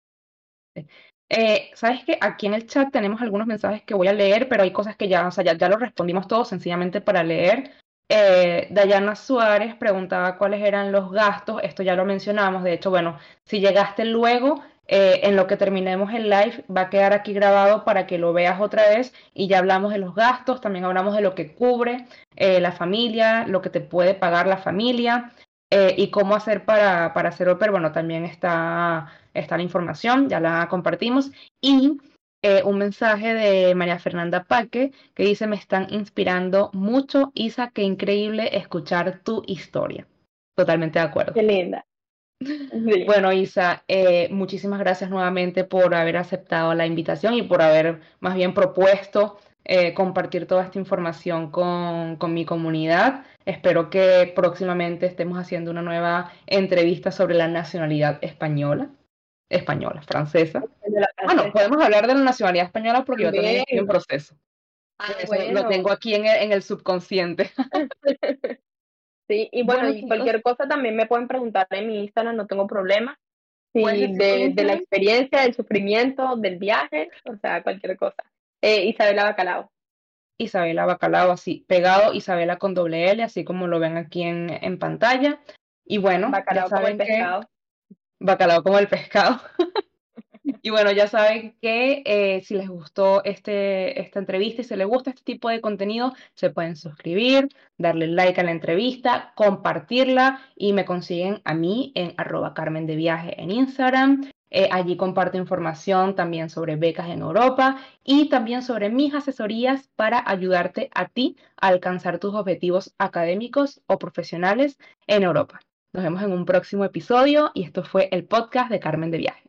¿Sabes qué? Aquí en el chat tenemos algunos mensajes que voy a leer, pero hay cosas que ya, o sea, ya lo respondimos todos sencillamente para leer. Dayana Suárez preguntaba cuáles eran los gastos, esto ya lo mencionamos, de hecho, bueno, si llegaste luego, En lo que terminemos el live va a quedar aquí grabado para que lo veas otra vez y ya hablamos de los gastos, también hablamos de lo que cubre la familia, lo que te puede pagar la familia y cómo hacer para hacer au pair. Bueno, también está la información, ya la compartimos. Y un mensaje de María Fernanda Paque que dice: me están inspirando mucho, Isa, qué increíble escuchar tu historia. Totalmente de acuerdo. Qué linda. Sí. Bueno, Isa, muchísimas gracias nuevamente por haber aceptado la invitación y por haber más bien propuesto compartir toda esta información con mi comunidad. Espero que próximamente estemos haciendo una nueva entrevista sobre la nacionalidad francesa. De la Bueno, francesa. podemos hablar de la nacionalidad española porque yo también estoy en También. proceso. Ah, Eso lo bueno. tengo aquí en el subconsciente. Sí, y bueno, Bueno, y chicos, cualquier cosa también me pueden preguntar en mi Instagram, no tengo problema. ¿puedes Sí, decir tu de la Instagram? experiencia, del sufrimiento, del viaje, o sea, cualquier cosa. Isabela Bacalao. Isabela Bacalao, así pegado, Isabela con doble L, así como lo ven aquí en pantalla. Y bueno, ya Bacalao como el saben que pescado. bacalao como el pescado. Y bueno, ya saben que si les gustó esta entrevista y si les gusta este tipo de contenido, se pueden suscribir, darle like a la entrevista, compartirla y me consiguen a mí en @Carmen de Viaje en Instagram. Allí comparto información también sobre becas en Europa y también sobre mis asesorías para ayudarte a ti a alcanzar tus objetivos académicos o profesionales en Europa. Nos vemos en un próximo episodio y esto fue el podcast de Carmen de Viaje.